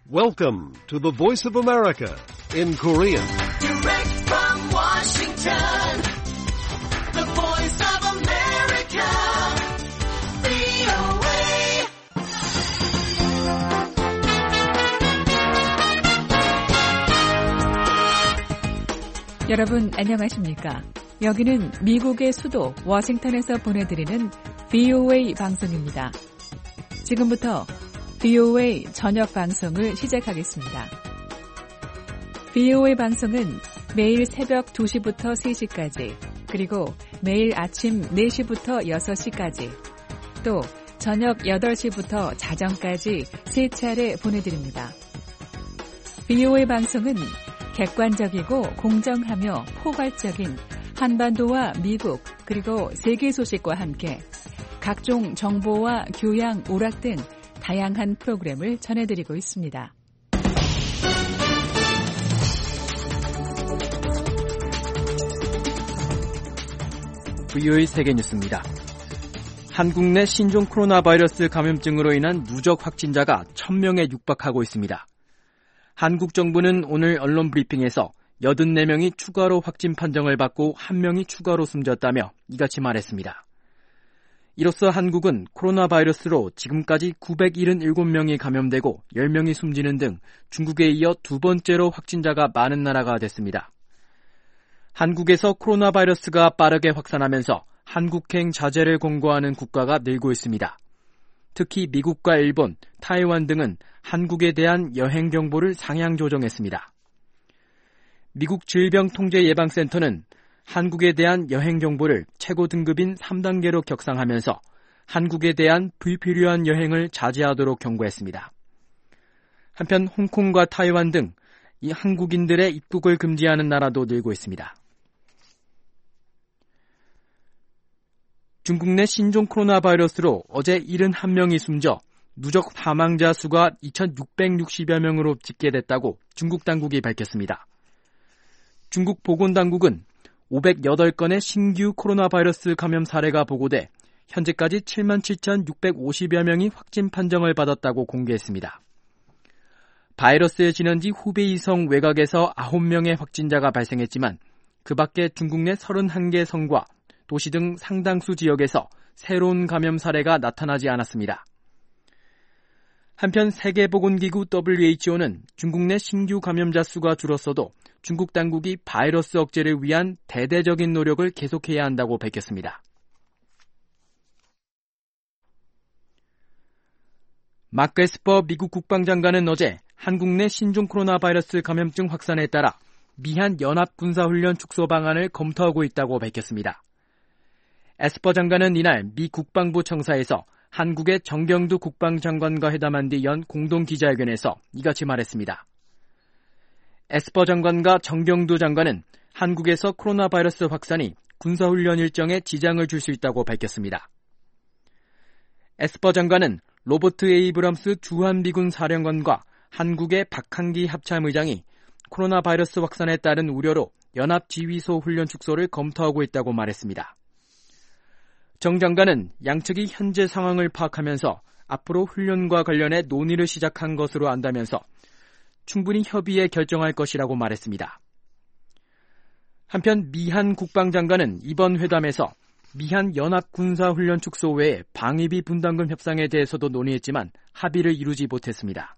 Welcome to the Voice of America in Korean. Direct from Washington, the Voice of America, VOA. 여러분 안녕하십니까? 여기는 미국의 수도 워싱턴에서 보내드리는 VOA 방송입니다. 지금부터 VOA 저녁 방송을 시작하겠습니다. VOA 방송은 매일 새벽 2시부터 3시까지, 그리고 매일 아침 4시부터 6시까지, 또 저녁 8시부터 자정까지 3차례 보내드립니다. VOA 방송은 객관적이고 공정하며 포괄적인 한반도와 미국, 그리고 세계 소식과 함께 각종 정보와 교양, 오락 등 다양한 프로그램을 전해드리고 있습니다. VOA 세계뉴스입니다. 한국 내 신종 코로나 바이러스 감염증으로 인한 누적 확진자가 1000명에 육박하고 있습니다. 한국 정부는 오늘 언론 브리핑에서 84명이 추가로 확진 판정을 받고 1명이 추가로 숨졌다며 이같이 말했습니다. 이로써 한국은 코로나 바이러스로 지금까지 977명이 감염되고 10명이 숨지는 등 중국에 이어 두 번째로 확진자가 많은 나라가 됐습니다. 한국에서 코로나 바이러스가 빠르게 확산하면서 한국행 자제를 권고하는 국가가 늘고 있습니다. 특히 미국과 일본, 타이완 등은 한국에 대한 여행 경보를 상향 조정했습니다. 미국 질병통제예방센터는 한국에 대한 여행 정보를 최고 등급인 3단계로 격상하면서 한국에 대한 불필요한 여행을 자제하도록 경고했습니다. 한편 홍콩과 타이완 등 이 한국인들의 입국을 금지하는 나라도 늘고 있습니다. 중국 내 신종 코로나 바이러스로 어제 71명이 숨져 누적 사망자 수가 2,660여 명으로 집계됐다고 중국 당국이 밝혔습니다. 중국 보건당국은 508건의 신규 코로나 바이러스 감염 사례가 보고돼 현재까지 77,650여 명이 확진 판정을 받았다고 공개했습니다. 바이러스의 진원지 후베이성 외곽에서 9명의 확진자가 발생했지만 그 밖에 중국 내 31개 성과 도시 등 상당수 지역에서 새로운 감염 사례가 나타나지 않았습니다. 한편 세계보건기구 WHO는 중국 내 신규 감염자 수가 줄었어도 중국 당국이 바이러스 억제를 위한 대대적인 노력을 계속해야 한다고 밝혔습니다. 마크 에스퍼 미국 국방장관은 어제 한국 내 신종 코로나 바이러스 감염증 확산에 따라 미한 연합군사훈련 축소 방안을 검토하고 있다고 밝혔습니다. 에스퍼 장관은 이날 미 국방부 청사에서 한국의 정경두 국방장관과 회담한 뒤 연 공동 기자회견에서 이같이 말했습니다. 에스퍼 장관과 정경두 장관은 한국에서 코로나 바이러스 확산이 군사훈련 일정에 지장을 줄 수 있다고 밝혔습니다. 에스퍼 장관은 로버트 에이브럼스 주한미군 사령관과 한국의 박한기 합참의장이 코로나 바이러스 확산에 따른 우려로 연합지휘소 훈련 축소를 검토하고 있다고 말했습니다. 정 장관은 양측이 현재 상황을 파악하면서 앞으로 훈련과 관련해 논의를 시작한 것으로 안다면서 충분히 협의해 결정할 것이라고 말했습니다. 한편 미한 국방장관은 이번 회담에서 미한 연합군사훈련 축소 외에 방위비 분담금 협상에 대해서도 논의했지만 합의를 이루지 못했습니다.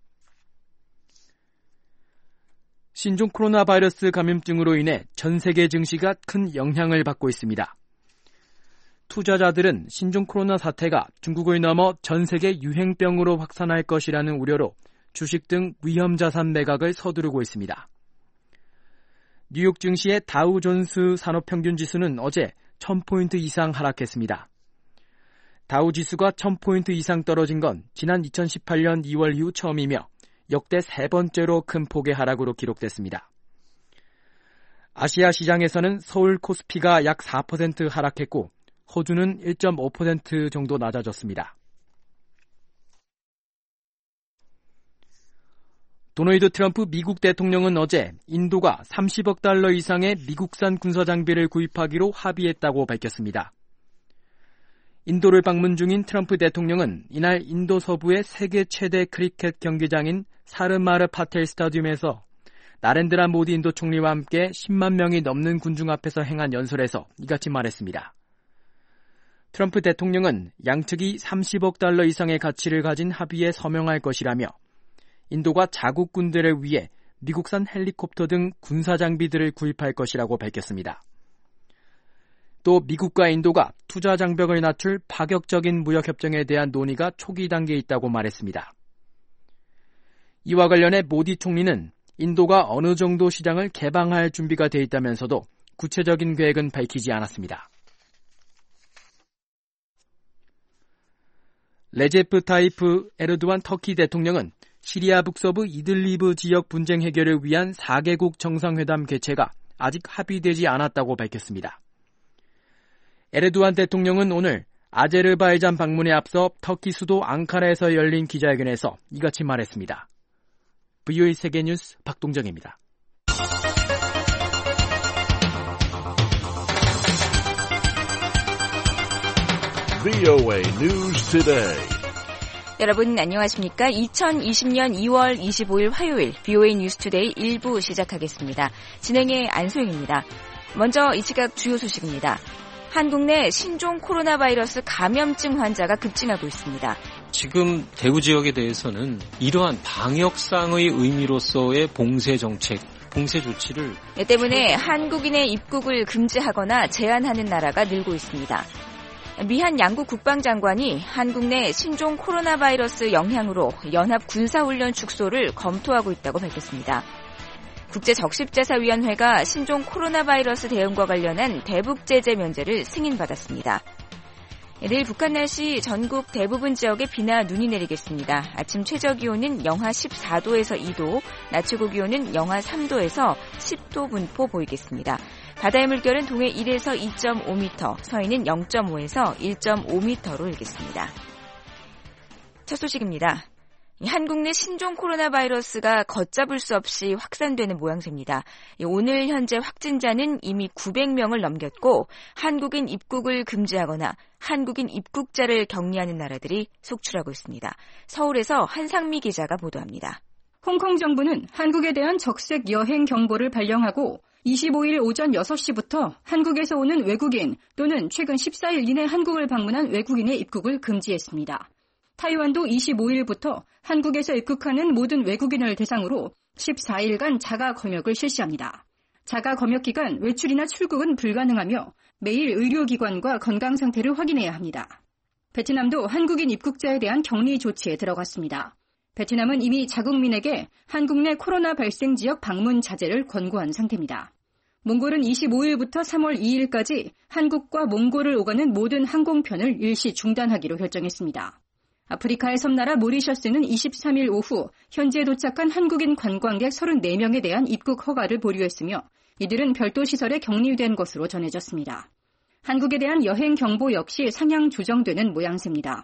신종 코로나 바이러스 감염증으로 인해 전 세계 증시가 큰 영향을 받고 있습니다. 투자자들은 신종 코로나 사태가 중국을 넘어 전 세계 유행병으로 확산할 것이라는 우려로 주식 등 위험 자산 매각을 서두르고 있습니다. 뉴욕 증시의 다우존스 산업평균지수는 어제 1000포인트 이상 하락했습니다. 다우 지수가 1000포인트 이상 떨어진 건 지난 2018년 2월 이후 처음이며 역대 세 번째로 큰 폭의 하락으로 기록됐습니다. 아시아 시장에서는 서울 코스피가 약 4% 하락했고 호주는 1.5% 정도 낮아졌습니다. 도널드 트럼프 미국 대통령은 어제 인도가 30억 달러 이상의 미국산 군사장비를 구입하기로 합의했다고 밝혔습니다. 인도를 방문 중인 트럼프 대통령은 이날 인도 서부의 세계 최대 크리켓 경기장인 사르마르 파텔 스타디움에서 나렌드라 모디 인도 총리와 함께 10만 명이 넘는 군중 앞에서 행한 연설에서 이같이 말했습니다. 트럼프 대통령은 양측이 30억 달러 이상의 가치를 가진 합의에 서명할 것이라며 인도가 자국 군대를 위해 미국산 헬리콥터 등 군사 장비들을 구입할 것이라고 밝혔습니다. 또 미국과 인도가 투자 장벽을 낮출 파격적인 무역협정에 대한 논의가 초기 단계에 있다고 말했습니다. 이와 관련해 모디 총리는 인도가 어느 정도 시장을 개방할 준비가 돼 있다면서도 구체적인 계획은 밝히지 않았습니다. 레제프 타이프 에르도안 터키 대통령은 시리아 북서부 이들리브 지역 분쟁 해결을 위한 4개국 정상회담 개최가 아직 합의되지 않았다고 밝혔습니다. 에르도안 대통령은 오늘 아제르바이잔 방문에 앞서 터키 수도 앙카라에서 열린 기자회견에서 이같이 말했습니다. VOA 세계뉴스 박동정입니다. VOA News Today. 여러분 안녕하십니까? 2020년 2월 25일 화요일 VOA 뉴스 투데이 1부 시작하겠습니다. 진행의 안소영입니다. 먼저 이 시각 주요 소식입니다. 한국 내 신종 코로나 바이러스 감염증 환자가 급증하고 있습니다. 지금 대구 지역에 대해서는 이러한 방역상의 의미로서의 봉쇄 정책, 봉쇄 조치를 때문에 한국인의 입국을 금지하거나 제한하는 나라가 늘고 있습니다. 미한 양국 국방장관이 한국 내 신종 코로나 바이러스 영향으로 연합 군사훈련 축소를 검토하고 있다고 밝혔습니다. 국제적십제사위원회가 신종 코로나 바이러스 대응과 관련한 대북 제재 면제를 승인받았습니다. 내일 북한 날씨 전국 대부분 지역에 비나 눈이 내리겠습니다. 아침 최저기온은 영하 14도에서 2도, 낮 최고기온은 영하 3도에서 10도 분포 보이겠습니다. 바다의 물결은 동해 1에서 2.5m, 서해는 0.5에서 1.5m로 일겠습니다. 첫 소식입니다. 한국 내 신종 코로나 바이러스가 걷잡을 수 없이 확산되는 모양새입니다. 오늘 현재 확진자는 이미 900명을 넘겼고 한국인 입국을 금지하거나 한국인 입국자를 격리하는 나라들이 속출하고 있습니다. 서울에서 한상미 기자가 보도합니다. 홍콩 정부는 한국에 대한 적색 여행 경보를 발령하고 25일 오전 6시부터 한국에서 오는 외국인 또는 최근 14일 이내 한국을 방문한 외국인의 입국을 금지했습니다. 타이완도 25일부터 한국에서 입국하는 모든 외국인을 대상으로 14일간 자가 검역을 실시합니다. 자가 검역 기간 외출이나 출국은 불가능하며 매일 의료기관과 건강 상태를 확인해야 합니다. 베트남도 한국인 입국자에 대한 격리 조치에 들어갔습니다. 베트남은 이미 자국민에게 한국 내 코로나 발생 지역 방문 자제를 권고한 상태입니다. 몽골은 25일부터 3월 2일까지 한국과 몽골을 오가는 모든 항공편을 일시 중단하기로 결정했습니다. 아프리카의 섬나라 모리셔스는 23일 오후 현지에 도착한 한국인 관광객 34명에 대한 입국 허가를 보류했으며 이들은 별도 시설에 격리된 것으로 전해졌습니다. 한국에 대한 여행 경보 역시 상향 조정되는 모양새입니다.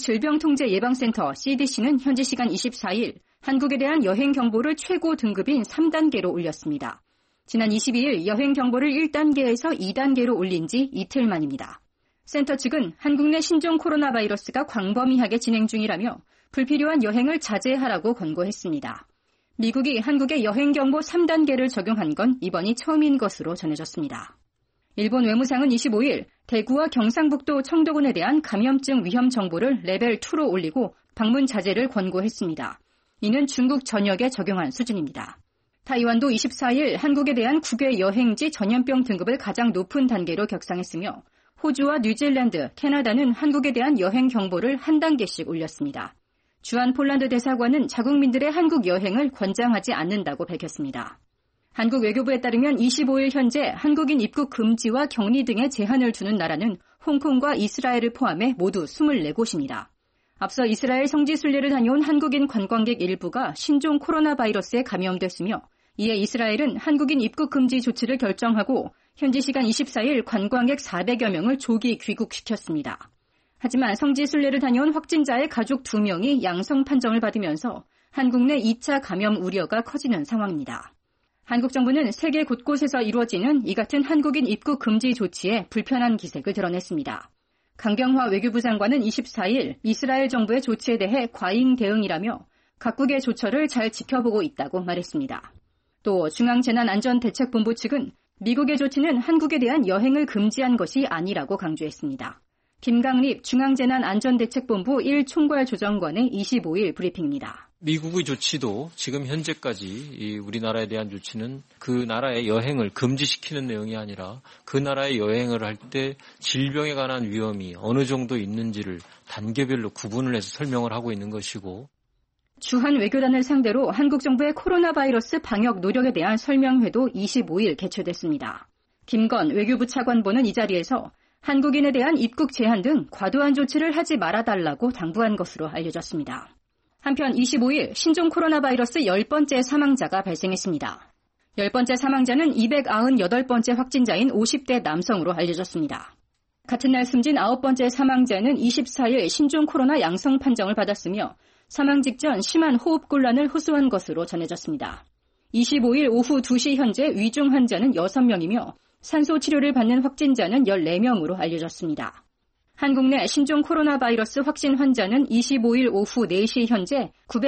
질병통제예방센터 CDC는 현지 시간 24일 한국에 대한 여행 경보를 최고 등급인 3단계로 올렸습니다. 지난 22일 여행 경보를 1단계에서 2단계로 올린 지 이틀 만입니다. 센터 측은 한국 내 신종 코로나 바이러스가 광범위하게 진행 중이라며 불필요한 여행을 자제하라고 권고했습니다. 미국이 한국에 여행 경보 3단계를 적용한 건 이번이 처음인 것으로 전해졌습니다. 일본 외무상은 25일 대구와 경상북도 청도군에 대한 감염증 위험 정보를 레벨 2로 올리고 방문 자제를 권고했습니다. 이는 중국 전역에 적용한 수준입니다. 타이완도 24일 한국에 대한 국외 여행지 전염병 등급을 가장 높은 단계로 격상했으며 호주와 뉴질랜드, 캐나다는 한국에 대한 여행 경보를 한 단계씩 올렸습니다. 주한 폴란드 대사관은 자국민들의 한국 여행을 권장하지 않는다고 밝혔습니다. 한국 외교부에 따르면 25일 현재 한국인 입국 금지와 격리 등의 제한을 두는 나라는 홍콩과 이스라엘을 포함해 모두 24곳입니다. 앞서 이스라엘 성지순례를 다녀온 한국인 관광객 일부가 신종 코로나 바이러스에 감염됐으며 이에 이스라엘은 한국인 입국 금지 조치를 결정하고 현지 시간 24일 관광객 400여 명을 조기 귀국시켰습니다. 하지만 성지순례를 다녀온 확진자의 가족 2명이 양성 판정을 받으면서 한국 내 2차 감염 우려가 커지는 상황입니다. 한국 정부는 세계 곳곳에서 이루어지는 이 같은 한국인 입국 금지 조치에 불편한 기색을 드러냈습니다. 강경화 외교부 장관은 24일 이스라엘 정부의 조치에 대해 과잉 대응이라며 각국의 조처를 잘 지켜보고 있다고 말했습니다. 또 중앙재난안전대책본부 측은 미국의 조치는 한국에 대한 여행을 금지한 것이 아니라고 강조했습니다. 김강립 중앙재난안전대책본부 1총괄조정관의 25일 브리핑입니다. 미국의 조치도 지금 현재까지 우리나라에 대한 조치는 그 나라의 여행을 금지시키는 내용이 아니라 그 나라의 여행을 할 때 질병에 관한 위험이 어느 정도 있는지를 단계별로 구분을 해서 설명을 하고 있는 것이고, 주한 외교단을 상대로 한국 정부의 코로나 바이러스 방역 노력에 대한 설명회도 25일 개최됐습니다. 김건 외교부 차관보는 이 자리에서 한국인에 대한 입국 제한 등 과도한 조치를 하지 말아달라고 당부한 것으로 알려졌습니다. 한편 25일 신종 코로나 바이러스 10번째 사망자가 발생했습니다. 10번째 사망자는 298번째 확진자인 50대 남성으로 알려졌습니다. 같은 날 숨진 9번째 사망자는 24일 신종 코로나 양성 판정을 받았으며 사망 직전 심한 호흡곤란을 호소한 것으로 전해졌습니다. 25일 오후 2시 현재 위중 환자는 6명이며 산소 치료를 받는 확진자는 14명으로 알려졌습니다. 한국 내 신종 코로나 바이러스 확진 환자는 25일 오후 4시 현재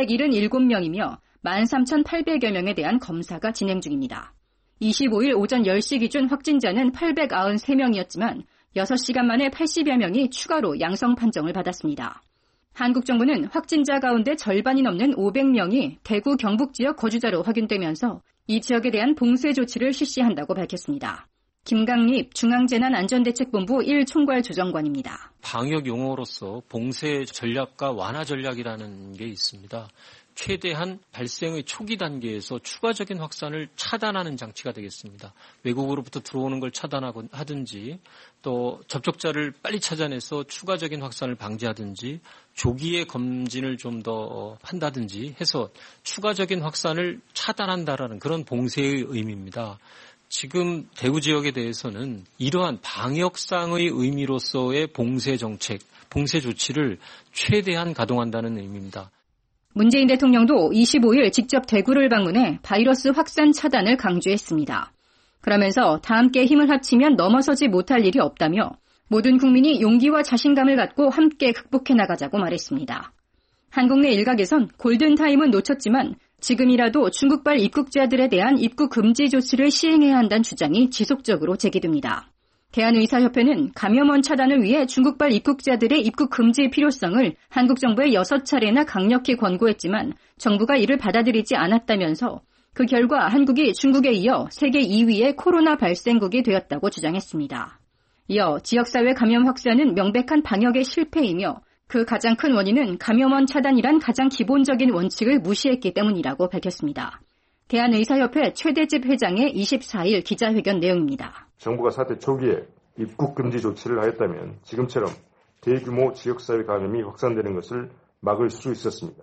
977명이며 13,800여 명에 대한 검사가 진행 중입니다. 25일 오전 10시 기준 확진자는 893명이었지만 6시간 만에 80여 명이 추가로 양성 판정을 받았습니다. 한국 정부는 확진자 가운데 절반이 넘는 500명이 대구 경북 지역 거주자로 확인되면서 이 지역에 대한 봉쇄 조치를 실시한다고 밝혔습니다. 김강립 중앙재난안전대책본부 1총괄조정관입니다. 방역 용어로서 봉쇄 전략과 완화 전략이라는 게 있습니다. 최대한 발생의 초기 단계에서 추가적인 확산을 차단하는 장치가 되겠습니다. 외국으로부터 들어오는 걸 차단하든지 또 접촉자를 빨리 찾아내서 추가적인 확산을 방지하든지 조기에 검진을 좀 더 한다든지 해서 추가적인 확산을 차단한다라는 그런 봉쇄의 의미입니다. 지금 대구 지역에 대해서는 이러한 방역상의 의미로서의 봉쇄 정책, 봉쇄 조치를 최대한 가동한다는 의미입니다. 문재인 대통령도 25일 직접 대구를 방문해 바이러스 확산 차단을 강조했습니다. 그러면서 다 함께 힘을 합치면 넘어서지 못할 일이 없다며 모든 국민이 용기와 자신감을 갖고 함께 극복해 나가자고 말했습니다. 한국 내 일각에선 골든타임은 놓쳤지만 지금이라도 중국발 입국자들에 대한 입국 금지 조치를 시행해야 한다는 주장이 지속적으로 제기됩니다. 대한의사협회는 감염원 차단을 위해 중국발 입국자들의 입국 금지의 필요성을 한국 정부에 6차례나 강력히 권고했지만 정부가 이를 받아들이지 않았다면서 그 결과 한국이 중국에 이어 세계 2위의 코로나 발생국이 되었다고 주장했습니다. 이어 지역사회 감염 확산은 명백한 방역의 실패이며 그 가장 큰 원인은 감염원 차단이란 가장 기본적인 원칙을 무시했기 때문이라고 밝혔습니다. 대한의사협회 최대집 회장의 24일 기자회견 내용입니다. 정부가 사태 초기에 입국 금지 조치를 하였다면 지금처럼 대규모 지역사회 감염이 확산되는 것을 막을 수 있었습니다.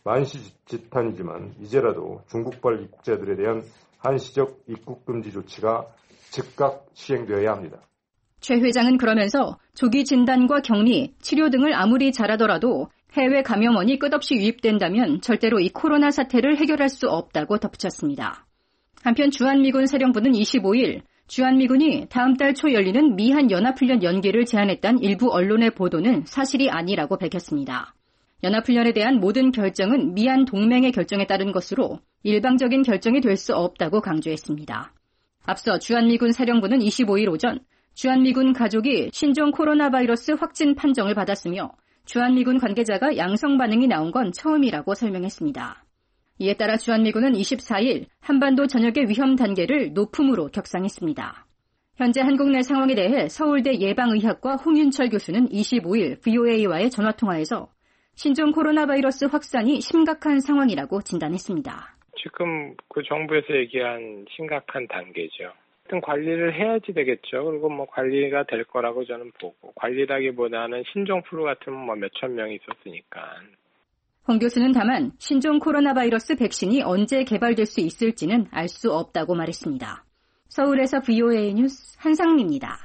만시지탄이지만 이제라도 중국발 입국자들에 대한 한시적 입국 금지 조치가 즉각 시행되어야 합니다. 최 회장은 그러면서 조기 진단과 격리, 치료 등을 아무리 잘하더라도 해외 감염원이 끝없이 유입된다면 절대로 이 코로나 사태를 해결할 수 없다고 덧붙였습니다. 한편 주한미군 사령부는 25일 주한미군이 다음 달 초 열리는 미한 연합훈련 연기를 제안했다는 일부 언론의 보도는 사실이 아니라고 밝혔습니다. 연합훈련에 대한 모든 결정은 미한 동맹의 결정에 따른 것으로 일방적인 결정이 될 수 없다고 강조했습니다. 앞서 주한미군 사령부는 25일 오전 주한미군 가족이 신종 코로나 바이러스 확진 판정을 받았으며 주한미군 관계자가 양성 반응이 나온 건 처음이라고 설명했습니다. 이에 따라 주한미군은 24일 한반도 전역의 위험 단계를 높음으로 격상했습니다. 현재 한국 내 상황에 대해 서울대 예방의학과 홍윤철 교수는 25일 VOA와의 전화통화에서 신종 코로나 바이러스 확산이 심각한 상황이라고 진단했습니다. 지금 그 정부에서 얘기한 심각한 단계죠. 하여튼 관리를 해야지 되겠죠. 그리고 관리가 될 거라고 저는 보고, 관리라기보다는 신종 플루 같으면 몇천 명이 있었으니까. 홍 교수는 다만 신종 코로나 바이러스 백신이 언제 개발될 수 있을지는 알 수 없다고 말했습니다. 서울에서 VOA 뉴스 한상미입니다.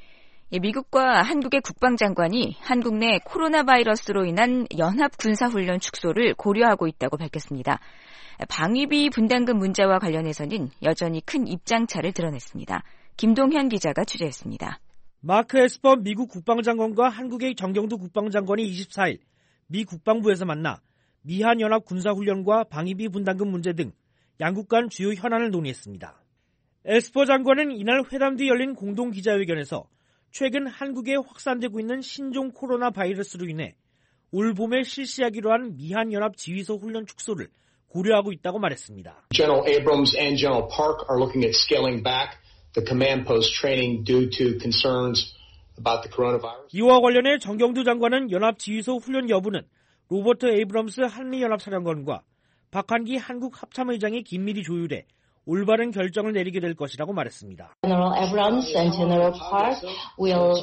미국과 한국의 국방장관이 한국 내 코로나 바이러스로 인한 연합 군사훈련 축소를 고려하고 있다고 밝혔습니다. 방위비 분담금 문제와 관련해서는 여전히 큰 입장차를 드러냈습니다. 김동현 기자가 취재했습니다. 마크 에스퍼 미국 국방장관과 한국의 정경두 국방장관이 24일 미 국방부에서 만나 미한연합 군사훈련과 방위비 분담금 문제 등 양국 간 주요 현안을 논의했습니다. 에스퍼 장관은 이날 회담 뒤 열린 공동 기자회견에서 최근 한국에 확산되고 있는 신종 코로나 바이러스로 인해 올 봄에 실시하기로 한 미한연합 지휘소 훈련 축소를 고려하고 있다고 말했습니다. General Abrams and General Park are looking at scaling back the command post training due to concerns about the coronavirus. 이와 관련해 정경두 장관은 연합 지휘소 훈련 여부는 로버트 에이브럼스 한미연합사령관과 박한기 한국 합참의장이 긴밀히 조율해 올바른 결정을 내리게 될 것이라고 말했습니다. General Abrams and General Park will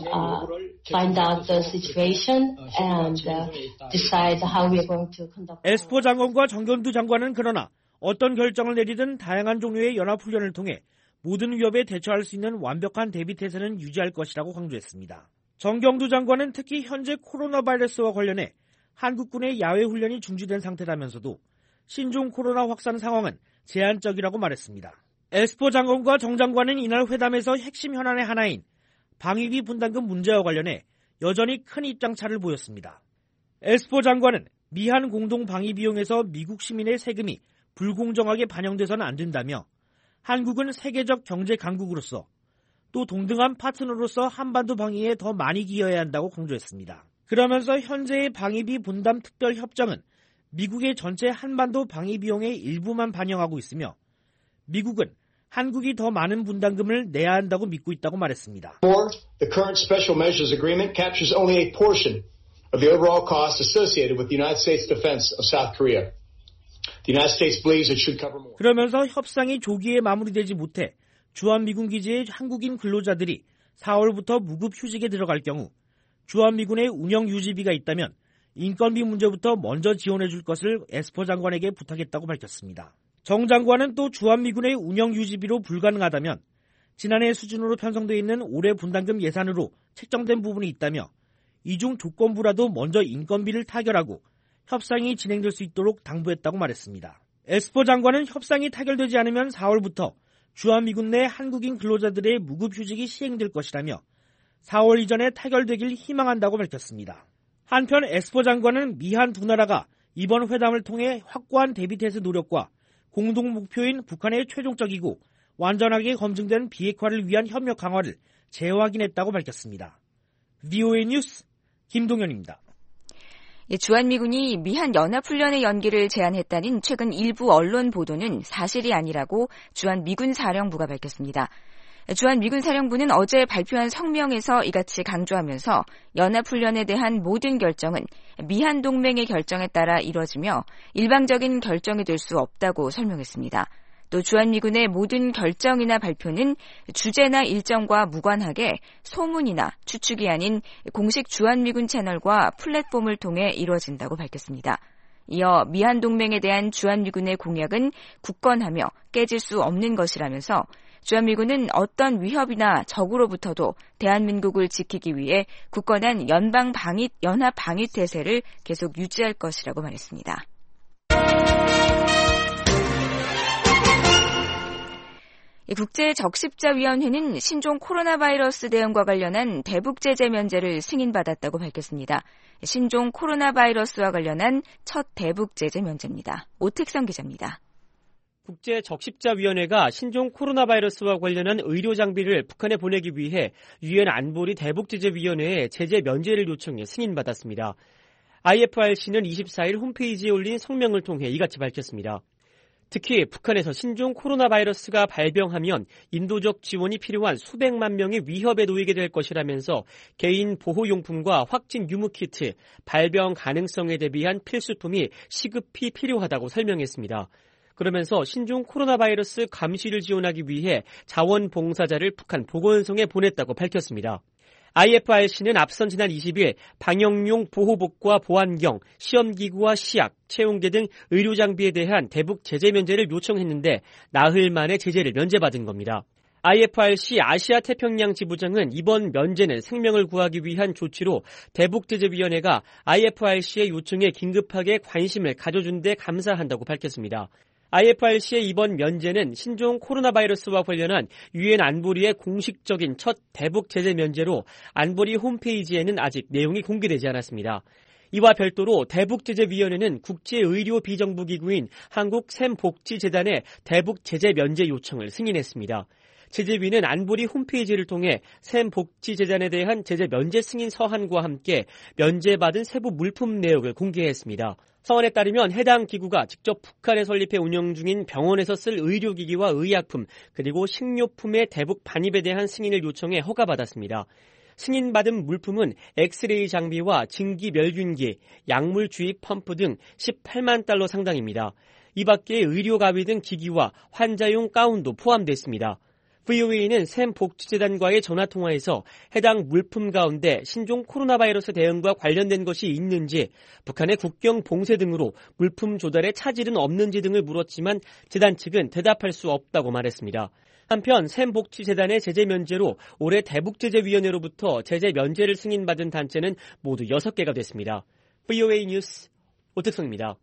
find out the situation and decide how we are going to conduct. 에스퍼 장관과 정경두 장관은 그러나 어떤 결정을 내리든 다양한 종류의 연합훈련을 통해 모든 위협에 대처할 수 있는 완벽한 대비태세는 유지할 것이라고 강조했습니다. 정경두 장관은 특히 현재 코로나 바이러스와 관련해 한국군의 야외 훈련이 중지된 상태라면서도 신종 코로나 확산 상황은 제한적이라고 말했습니다. 에스퍼 장관과 정 장관은 이날 회담에서 핵심 현안의 하나인 방위비 분담금 문제와 관련해 여전히 큰 입장차를 보였습니다. 에스퍼 장관은 미한 공동 방위 비용에서 미국 시민의 세금이 불공정하게 반영돼서는 안 된다며 한국은 세계적 경제 강국으로서 또 동등한 파트너로서 한반도 방위에 더 많이 기여해야 한다고 강조했습니다. 그러면서 현재의 방위비 분담 특별 협정은 미국의 전체 한반도 방위 비용의 일부만 반영하고 있으며 미국은 한국이 더 많은 분담금을 내야 한다고 믿고 있다고 말했습니다. The current special measures agreement captures only a portion of the overall cost associated with the United States defense of South Korea. The United States believes it should cover more. 그러면서 협상이 조기에 마무리되지 못해 주한미군 기지의 한국인 근로자들이 4월부터 무급 휴직에 들어갈 경우 주한미군의 운영 유지비가 있다면 인건비 문제부터 먼저 지원해 줄 것을 에스퍼 장관에게 부탁했다고 밝혔습니다. 정 장관은 또 주한미군의 운영 유지비로 불가능하다면 지난해 수준으로 편성되어 있는 올해 분담금 예산으로 책정된 부분이 있다며 이중 조건부라도 먼저 인건비를 타결하고 협상이 진행될 수 있도록 당부했다고 말했습니다. 에스퍼 장관은 협상이 타결되지 않으면 4월부터 주한미군 내 한국인 근로자들의 무급 휴직이 시행될 것이라며 4월 이전에 타결되길 희망한다고 밝혔습니다. 한편 에스퍼 장관은 미한 두 나라가 이번 회담을 통해 확고한 대비태세 노력과 공동 목표인 북한의 최종적이고 완전하게 검증된 비핵화를 위한 협력 강화를 재확인했다고 밝혔습니다. VOA 뉴스 김동현입니다. 주한미군이 미한 연합훈련의 연기를 제안했다는 최근 일부 언론 보도는 사실이 아니라고 주한미군 사령부가 밝혔습니다. 주한미군 사령부는 어제 발표한 성명에서 이같이 강조하면서 연합훈련에 대한 모든 결정은 미한 동맹의 결정에 따라 이뤄지며 일방적인 결정이 될 수 없다고 설명했습니다. 또 주한미군의 모든 결정이나 발표는 주제나 일정과 무관하게 소문이나 추측이 아닌 공식 주한미군 채널과 플랫폼을 통해 이루어진다고 밝혔습니다. 이어 미한 동맹에 대한 주한미군의 공약은 굳건하며 깨질 수 없는 것이라면서 주한미군은 어떤 위협이나 적으로부터도 대한민국을 지키기 위해 굳건한 연합 방위 태세를 계속 유지할 것이라고 말했습니다. 국제적십자위원회는 신종 코로나 바이러스 대응과 관련한 대북 제재 면제를 승인받았다고 밝혔습니다. 신종 코로나 바이러스와 관련한 첫 대북 제재 면제입니다. 오택성 기자입니다. 국제적십자위원회가 신종 코로나 바이러스와 관련한 의료 장비를 북한에 보내기 위해 유엔 안보리 대북제재위원회에 제재 면제를 요청해 승인받았습니다. IFRC는 24일 홈페이지에 올린 성명을 통해 이같이 밝혔습니다. 특히 북한에서 신종 코로나 바이러스가 발병하면 인도적 지원이 필요한 수백만 명이 위협에 놓이게 될 것이라면서 개인 보호용품과 확진 유무키트, 발병 가능성에 대비한 필수품이 시급히 필요하다고 설명했습니다. 그러면서 신종 코로나 바이러스 감시를 지원하기 위해 자원봉사자를 북한 보건성에 보냈다고 밝혔습니다. IFRC는 앞선 지난 20일 방역용 보호복과 보안경, 시험기구와 시약, 체온계 등 의료장비에 대한 대북 제재 면제를 요청했는데 나흘 만에 제재를 면제받은 겁니다. IFRC 아시아 태평양 지부장은 이번 면제는 생명을 구하기 위한 조치로 대북제재위원회가 IFRC의 요청에 긴급하게 관심을 가져준 데 감사한다고 밝혔습니다. IFRC의 이번 면제는 신종 코로나 바이러스와 관련한 유엔 안보리의 공식적인 첫 대북 제재 면제로 안보리 홈페이지에는 아직 내용이 공개되지 않았습니다. 이와 별도로 대북제재위원회는 국제의료비정부기구인 한국샘복지재단의 대북제재 면제 요청을 승인했습니다. 제재위는 안보리 홈페이지를 통해 샘복지재단에 대한 제재 면제 승인 서한과 함께 면제받은 세부 물품 내역을 공개했습니다. 서한에 따르면 해당 기구가 직접 북한에 설립해 운영 중인 병원에서 쓸 의료기기와 의약품 그리고 식료품의 대북 반입에 대한 승인을 요청해 허가받았습니다. 승인받은 물품은 엑스레이 장비와 증기 멸균기, 약물 주입 펌프 등 18만 달러 상당입니다. 이 밖에 의료 가위 등 기기와 환자용 가운도 포함됐습니다. VOA는 샘복지재단과의 전화통화에서 해당 물품 가운데 신종 코로나 바이러스 대응과 관련된 것이 있는지, 북한의 국경 봉쇄 등으로 물품 조달에 차질은 없는지 등을 물었지만 재단 측은 대답할 수 없다고 말했습니다. 한편 샘복지재단의 제재 면제로 올해 대북제재위원회로부터 제재 면제를 승인받은 단체는 모두 6개가 됐습니다. VOA 뉴스 오택성입니다.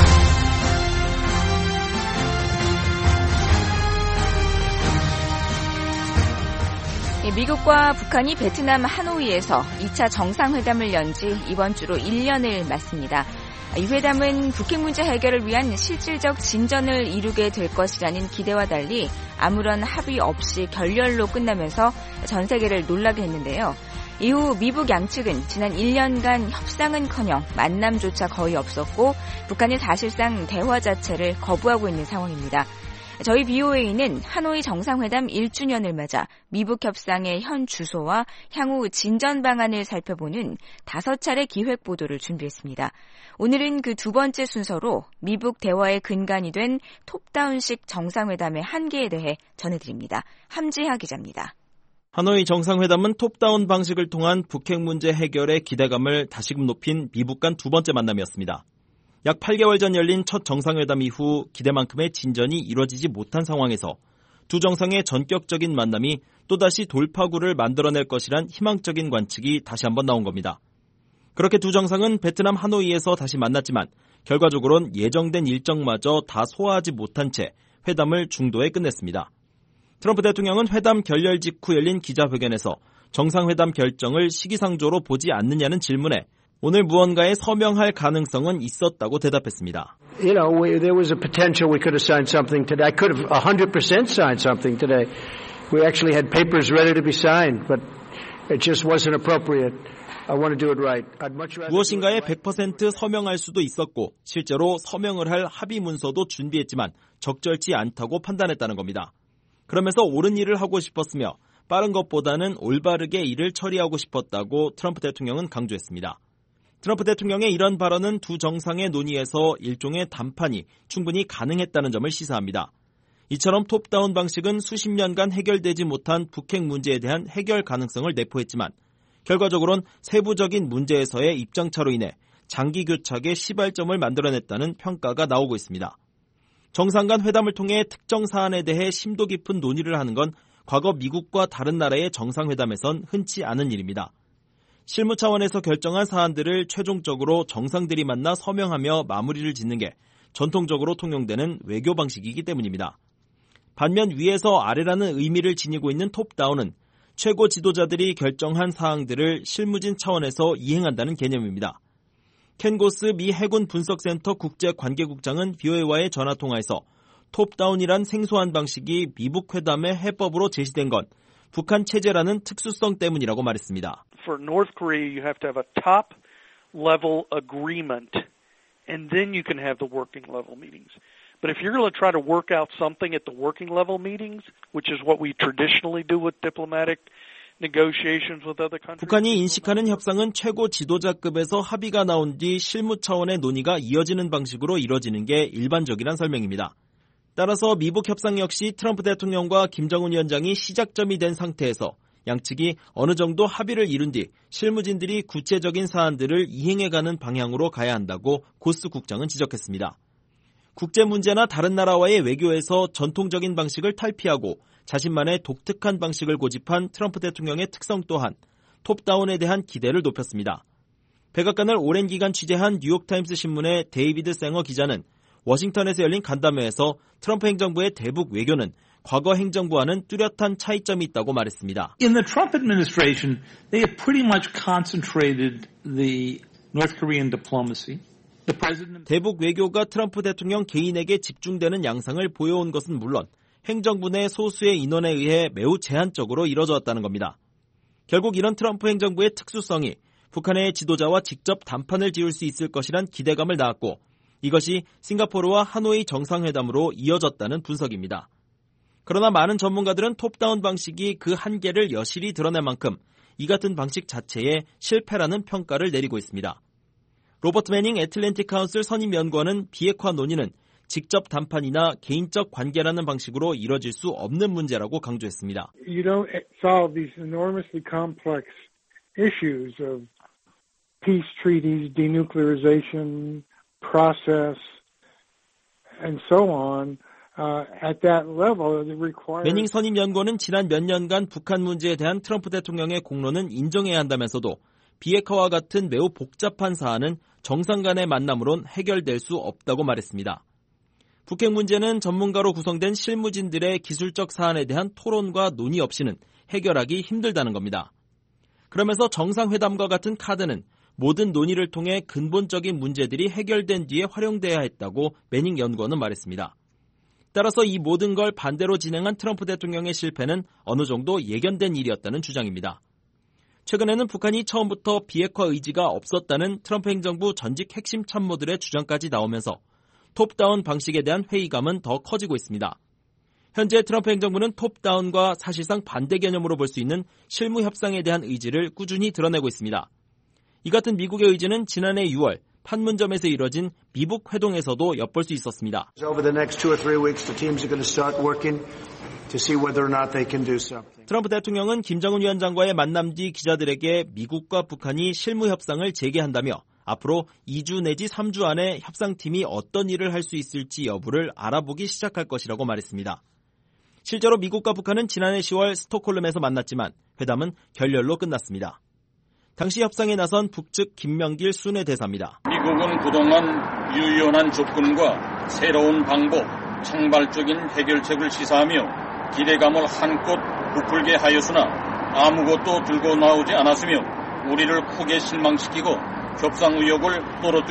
미국과 북한이 베트남 하노이에서 2차 정상회담을 연 지 이번 주로 1년을 맞습니다. 이 회담은 북핵 문제 해결을 위한 실질적 진전을 이루게 될 것이라는 기대와 달리 아무런 합의 없이 결렬로 끝나면서 전 세계를 놀라게 했는데요. 이후 미북 양측은 지난 1년간 협상은커녕 만남조차 거의 없었고 북한이 사실상 대화 자체를 거부하고 있는 상황입니다. 저희 BOA는 하노이 정상회담 1주년을 맞아 미북 협상의 현 주소와 향후 진전 방안을 살펴보는 5차례 기획 보도를 준비했습니다. 오늘은 그 두 번째 순서로 미북 대화의 근간이 된 톱다운식 정상회담의 한계에 대해 전해드립니다. 함지하 기자입니다. 하노이 정상회담은 톱다운 방식을 통한 북핵 문제 해결의 기대감을 다시금 높인 미북 간 두 번째 만남이었습니다. 약 8개월 전 열린 첫 정상회담 이후 기대만큼의 진전이 이뤄지지 못한 상황에서 두 정상의 전격적인 만남이 또다시 돌파구를 만들어낼 것이란 희망적인 관측이 다시 한번 나온 겁니다. 그렇게 두 정상은 베트남 하노이에서 다시 만났지만 결과적으론 예정된 일정마저 다 소화하지 못한 채 회담을 중도에 끝냈습니다. 트럼프 대통령은 회담 결렬 직후 열린 기자회견에서 정상회담 결정을 시기상조로 보지 않느냐는 질문에 오늘 무언가에 서명할 가능성은 있었다고 대답했습니다. You know, there was a potential we could have signed something today. I could have 100% signed something today. We actually had papers ready to be signed, but it just wasn't appropriate. I want to do it right. I'd much rather 무엇인가에 100% 서명할 수도 있었고 실제로 서명을 할 합의 문서도 준비했지만 적절치 않다고 판단했다는 겁니다. 그러면서 옳은 일을 하고 싶었으며 빠른 것보다는 올바르게 일을 처리하고 싶었다고 트럼프 대통령은 강조했습니다. 트럼프 대통령의 이런 발언은 두 정상의 논의에서 일종의 담판이 충분히 가능했다는 점을 시사합니다. 이처럼 톱다운 방식은 수십 년간 해결되지 못한 북핵 문제에 대한 해결 가능성을 내포했지만 결과적으로는 세부적인 문제에서의 입장차로 인해 장기 교착의 시발점을 만들어냈다는 평가가 나오고 있습니다. 정상 간 회담을 통해 특정 사안에 대해 심도 깊은 논의를 하는 건 과거 미국과 다른 나라의 정상회담에선 흔치 않은 일입니다. 실무 차원에서 결정한 사안들을 최종적으로 정상들이 만나 서명하며 마무리를 짓는 게 전통적으로 통용되는 외교 방식이기 때문입니다. 반면 위에서 아래라는 의미를 지니고 있는 톱다운은 최고 지도자들이 결정한 사항들을 실무진 차원에서 이행한다는 개념입니다. 켄 고스 미 해군 분석센터 국제관계국장은 BOA와의 전화통화에서 톱다운이란 생소한 방식이 미북 회담의 해법으로 제시된 건 북한 체제라는 특수성 때문이라고 말했습니다. For North Korea, you have to have a top-level agreement, and then you can have the working-level meetings. But if you're going to try to work out something at the working-level meetings, which is what we traditionally do with diplomatic negotiations with other countries. 북한이 인식하는 협상은 최고 지도자급에서 합의가 나온 뒤 실무 차원의 논의가 이어지는 방식으로 이뤄지는 게 일반적이란 설명입니다. 따라서 미북 협상 역시 트럼프 대통령과 김정은 위원장이 시작점이 된 상태에서 양측이 어느 정도 합의를 이룬 뒤 실무진들이 구체적인 사안들을 이행해가는 방향으로 가야 한다고 고스 국장은 지적했습니다. 국제 문제나 다른 나라와의 외교에서 전통적인 방식을 탈피하고 자신만의 독특한 방식을 고집한 트럼프 대통령의 특성 또한 톱다운에 대한 기대를 높였습니다. 백악관을 오랜 기간 취재한 뉴욕타임스 신문의 데이비드 생어 기자는 워싱턴에서 열린 간담회에서 트럼프 행정부의 대북 외교는 과거 행정부와는 뚜렷한 차이점이 있다고 말했습니다. In the Trump administration, they have pretty much concentrated the North Korean diplomacy. 대북 외교가 트럼프 대통령 개인에게 집중되는 양상을 보여온 것은 물론 행정부 내 소수의 인원에 의해 매우 제한적으로 이뤄졌다는 겁니다. 결국 이런 트럼프 행정부의 특수성이 북한의 지도자와 직접 담판을 지을 수 있을 것이란 기대감을 낳았고 이것이 싱가포르와 하노이 정상회담으로 이어졌다는 분석입니다. 그러나 많은 전문가들은 톱다운 방식이 그 한계를 여실히 드러낸 만큼 이 같은 방식 자체에 실패라는 평가를 내리고 있습니다. 로버트 매닝 애틀랜틱 카운슬 선임 연구원은 비핵화 논의는 직접 담판이나 개인적 관계라는 방식으로 이뤄질 수 없는 문제라고 강조했습니다. You don't solve these enormously complex issues of peace treaties, denuclearization, process, and so on. At that level, it requires... 매닝 선임 연구원은 지난 몇 년간 북한 문제에 대한 트럼프 대통령의 공로는 인정해야 한다면서도 비핵화와 같은 매우 복잡한 사안은 정상 간의 만남으론 해결될 수 없다고 말했습니다. 북핵 문제는 전문가로 구성된 실무진들의 기술적 사안에 대한 토론과 논의 없이는 해결하기 힘들다는 겁니다. 그러면서 정상회담과 같은 카드는 모든 논의를 통해 근본적인 문제들이 해결된 뒤에 활용돼야 했다고 매닝 연구원은 말했습니다. 따라서 이 모든 걸 반대로 진행한 트럼프 대통령의 실패는 어느 정도 예견된 일이었다는 주장입니다. 최근에는 북한이 처음부터 비핵화 의지가 없었다는 트럼프 행정부 전직 핵심 참모들의 주장까지 나오면서 톱다운 방식에 대한 회의감은 더 커지고 있습니다. 현재 트럼프 행정부는 톱다운과 사실상 반대 개념으로 볼 수 있는 실무 협상에 대한 의지를 꾸준히 드러내고 있습니다. 이 같은 미국의 의지는 지난해 6월 판문점에서 이뤄진 미북 회동에서도 엿볼 수 있었습니다. Over the next 2 or 3 weeks, the teams are going to start working to see whether or not they can do something. 트럼프 대통령은 김정은 위원장과의 만남 뒤 기자들에게 미국과 북한이 실무 협상을 재개한다며 앞으로 2주 내지 3주 안에 협상팀이 어떤 일을 할 수 있을지 여부를 알아보기 시작할 것이라고 말했습니다. 실제로 미국과 북한은 지난해 10월 스톡홀름에서 만났지만 회담은 결렬로 끝났습니다. 당시 협상에 나선 북측 김명길 순회대사입니다. 미국은 그동안 유연한 접근과 새로운 방법, 창발적인 해결책을 시사하며 기대감을 한껏 부풀게 하였으나 아무것도 들고 나오지 않았으며 우리를 크게 실망시키고 협상 의욕을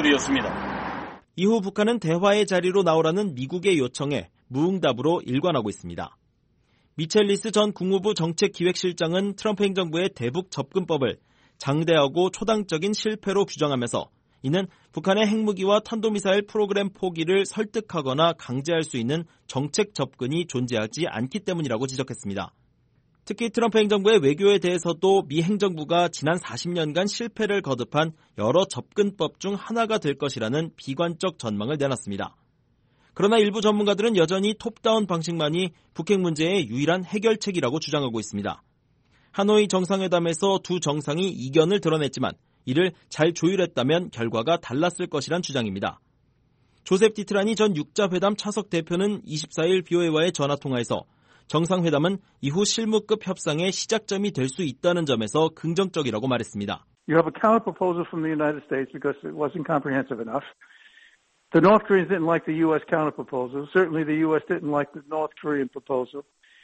떨어뜨렸습니다. 이후 북한은 대화의 자리로 나오라는 미국의 요청에 무응답으로 일관하고 있습니다. 미첼 리스 전 국무부 정책기획실장은 트럼프 행정부의 대북 접근법을 장대하고 초당적인 실패로 규정하면서 이는 북한의 핵무기와 탄도미사일 프로그램 포기를 설득하거나 강제할 수 있는 정책 접근이 존재하지 않기 때문이라고 지적했습니다. 특히 트럼프 행정부의 외교에 대해서도 미 행정부가 지난 40년간 실패를 거듭한 여러 접근법 중 하나가 될 것이라는 비관적 전망을 내놨습니다. 그러나 일부 전문가들은 여전히 톱다운 방식만이 북핵 문제의 유일한 해결책이라고 주장하고 있습니다. 하노이 정상회담에서 두 정상이 이견을 드러냈지만 이를 잘 조율했다면 결과가 달랐을 것이란 주장입니다. 조셉 디트라니 전 육자회담 차석 대표는 24일 BOA와의 전화통화에서 정상회담은 이후 실무급 협상의 시작점이 될 수 있다는 점에서 긍정적이라고 말했습니다. You have a counter proposal from the United States because it wasn't comprehensive enough. The North Koreans didn't like the U.S. counter proposal. Certainly the U.S. didn't like the North Korean proposal.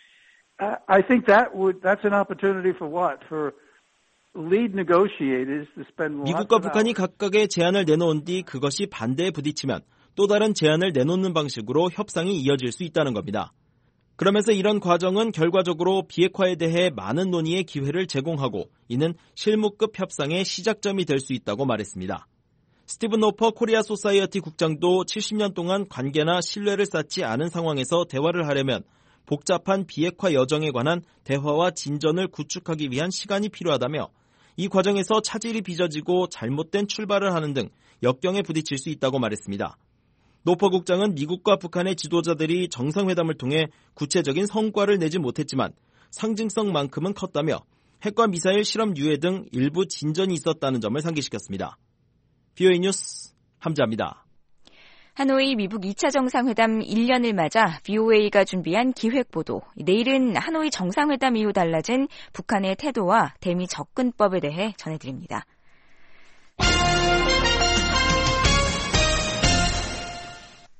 I think that's an opportunity for what? For lead negotiators to spend lots of 미국과 북한이 각각의 제안을 내놓은 뒤 그것이 반대에 부딪히면 또 다른 제안을 내놓는 방식으로 협상이 이어질 수 있다는 겁니다. 그러면서 이런 과정은 결과적으로 비핵화에 대해 많은 논의의 기회를 제공하고 이는 실무급 협상의 시작점이 될 수 있다고 말했습니다. 스티븐 노퍼 코리아 소사이어티 국장도 70년 동안 관계나 신뢰를 쌓지 않은 상황에서 대화를 하려면 복잡한 비핵화 여정에 관한 대화와 진전을 구축하기 위한 시간이 필요하다며 이 과정에서 차질이 빚어지고 잘못된 출발을 하는 등 역경에 부딪힐 수 있다고 말했습니다. 노퍼 국장은 미국과 북한의 지도자들이 정상회담을 통해 구체적인 성과를 내지 못했지만 상징성만큼은 컸다며 핵과 미사일 실험 유예 등 일부 진전이 있었다는 점을 상기시켰습니다. BOA 뉴스 함자입니다. 하노이 미북 2차 정상회담 1년을 맞아 BOA가 준비한 기획보도. 내일은 하노이 정상회담 이후 달라진 북한의 태도와 대미 접근법에 대해 전해드립니다.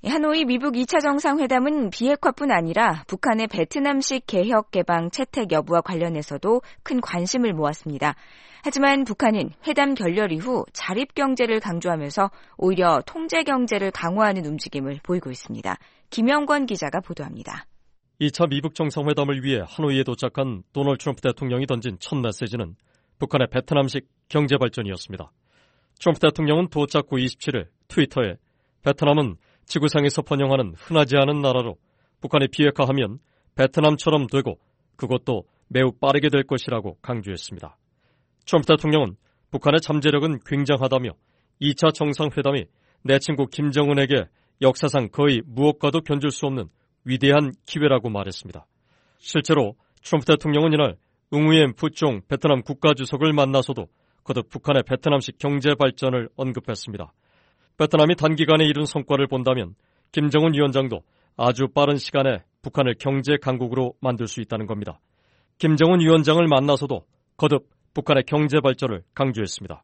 하노이 미북 2차 정상회담은 비핵화뿐 아니라 북한의 베트남식 개혁 개방 채택 여부와 관련해서도 큰 관심을 모았습니다. 하지만 북한은 회담 결렬 이후 자립경제를 강조하면서 오히려 통제경제를 강화하는 움직임을 보이고 있습니다. 김영권 기자가 보도합니다. 2차 미북 정상회담을 위해 하노이에 도착한 도널드 트럼프 대통령이 던진 첫 메시지는 북한의 베트남식 경제발전이었습니다. 트럼프 대통령은 도착 후 27일 트위터에 베트남은 지구상에서 번영하는 흔하지 않은 나라로 북한이 비핵화하면 베트남처럼 되고 그것도 매우 빠르게 될 것이라고 강조했습니다. 트럼프 대통령은 북한의 잠재력은 굉장하다며 2차 정상회담이 내 친구 김정은에게 역사상 거의 무엇과도 견줄 수 없는 위대한 기회라고 말했습니다. 실제로 트럼프 대통령은 이날 응우옌 푸총 베트남 국가주석을 만나서도 거듭 북한의 베트남식 경제 발전을 언급했습니다. 베트남이 단기간에 이룬 성과를 본다면 김정은 위원장도 아주 빠른 시간에 북한을 경제 강국으로 만들 수 있다는 겁니다. 김정은 위원장을 만나서도 거듭 북한의 경제 발전을 강조했습니다.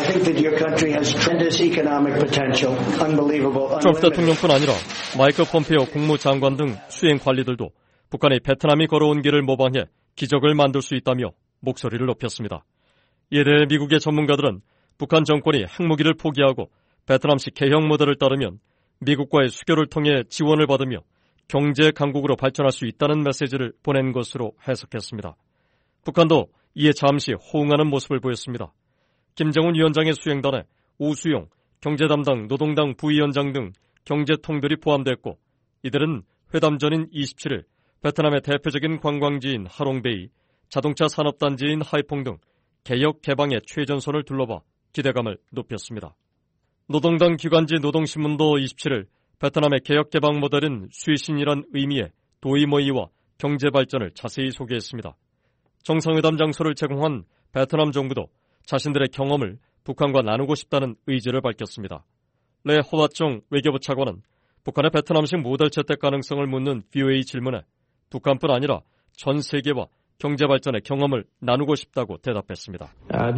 트럼프 대통령뿐 아니라 마이클 폼페오 국무장관 등 수행 관리들도 북한이 베트남이 걸어온 길을 모방해 기적을 만들 수 있다며 목소리를 높였습니다. 이에 대해 미국의 전문가들은 북한 정권이 핵무기를 포기하고 베트남식 개혁 모델을 따르면 미국과의 수교를 통해 지원을 받으며 경제 강국으로 발전할 수 있다는 메시지를 보낸 것으로 해석했습니다. 북한도 이에 잠시 호응하는 모습을 보였습니다. 김정은 위원장의 수행단에 오수용 경제담당 노동당 부위원장 등 경제통들이 포함됐고 이들은 회담 전인 27일 베트남의 대표적인 관광지인 하롱베이, 자동차 산업단지인 하이퐁 등 개혁 개방의 최전선을 둘러봐 기대감을 높였습니다. 노동당 기관지 노동신문도 27일 베트남의 개혁 개방 모델은 수신이란 의미의 도이모이와 경제 발전을 자세히 소개했습니다. 정상회담 장소를 제공한 베트남 정부도 자신들의 경험을 북한과 나누고 싶다는 의지를 밝혔습니다. 레 호와총 외교부 차관은 북한의 베트남식 모델 채택 가능성을 묻는 VOA 질문에 북한뿐 아니라 전 세계와 경제 발전의 경험을 나누고 싶다고 대답했습니다.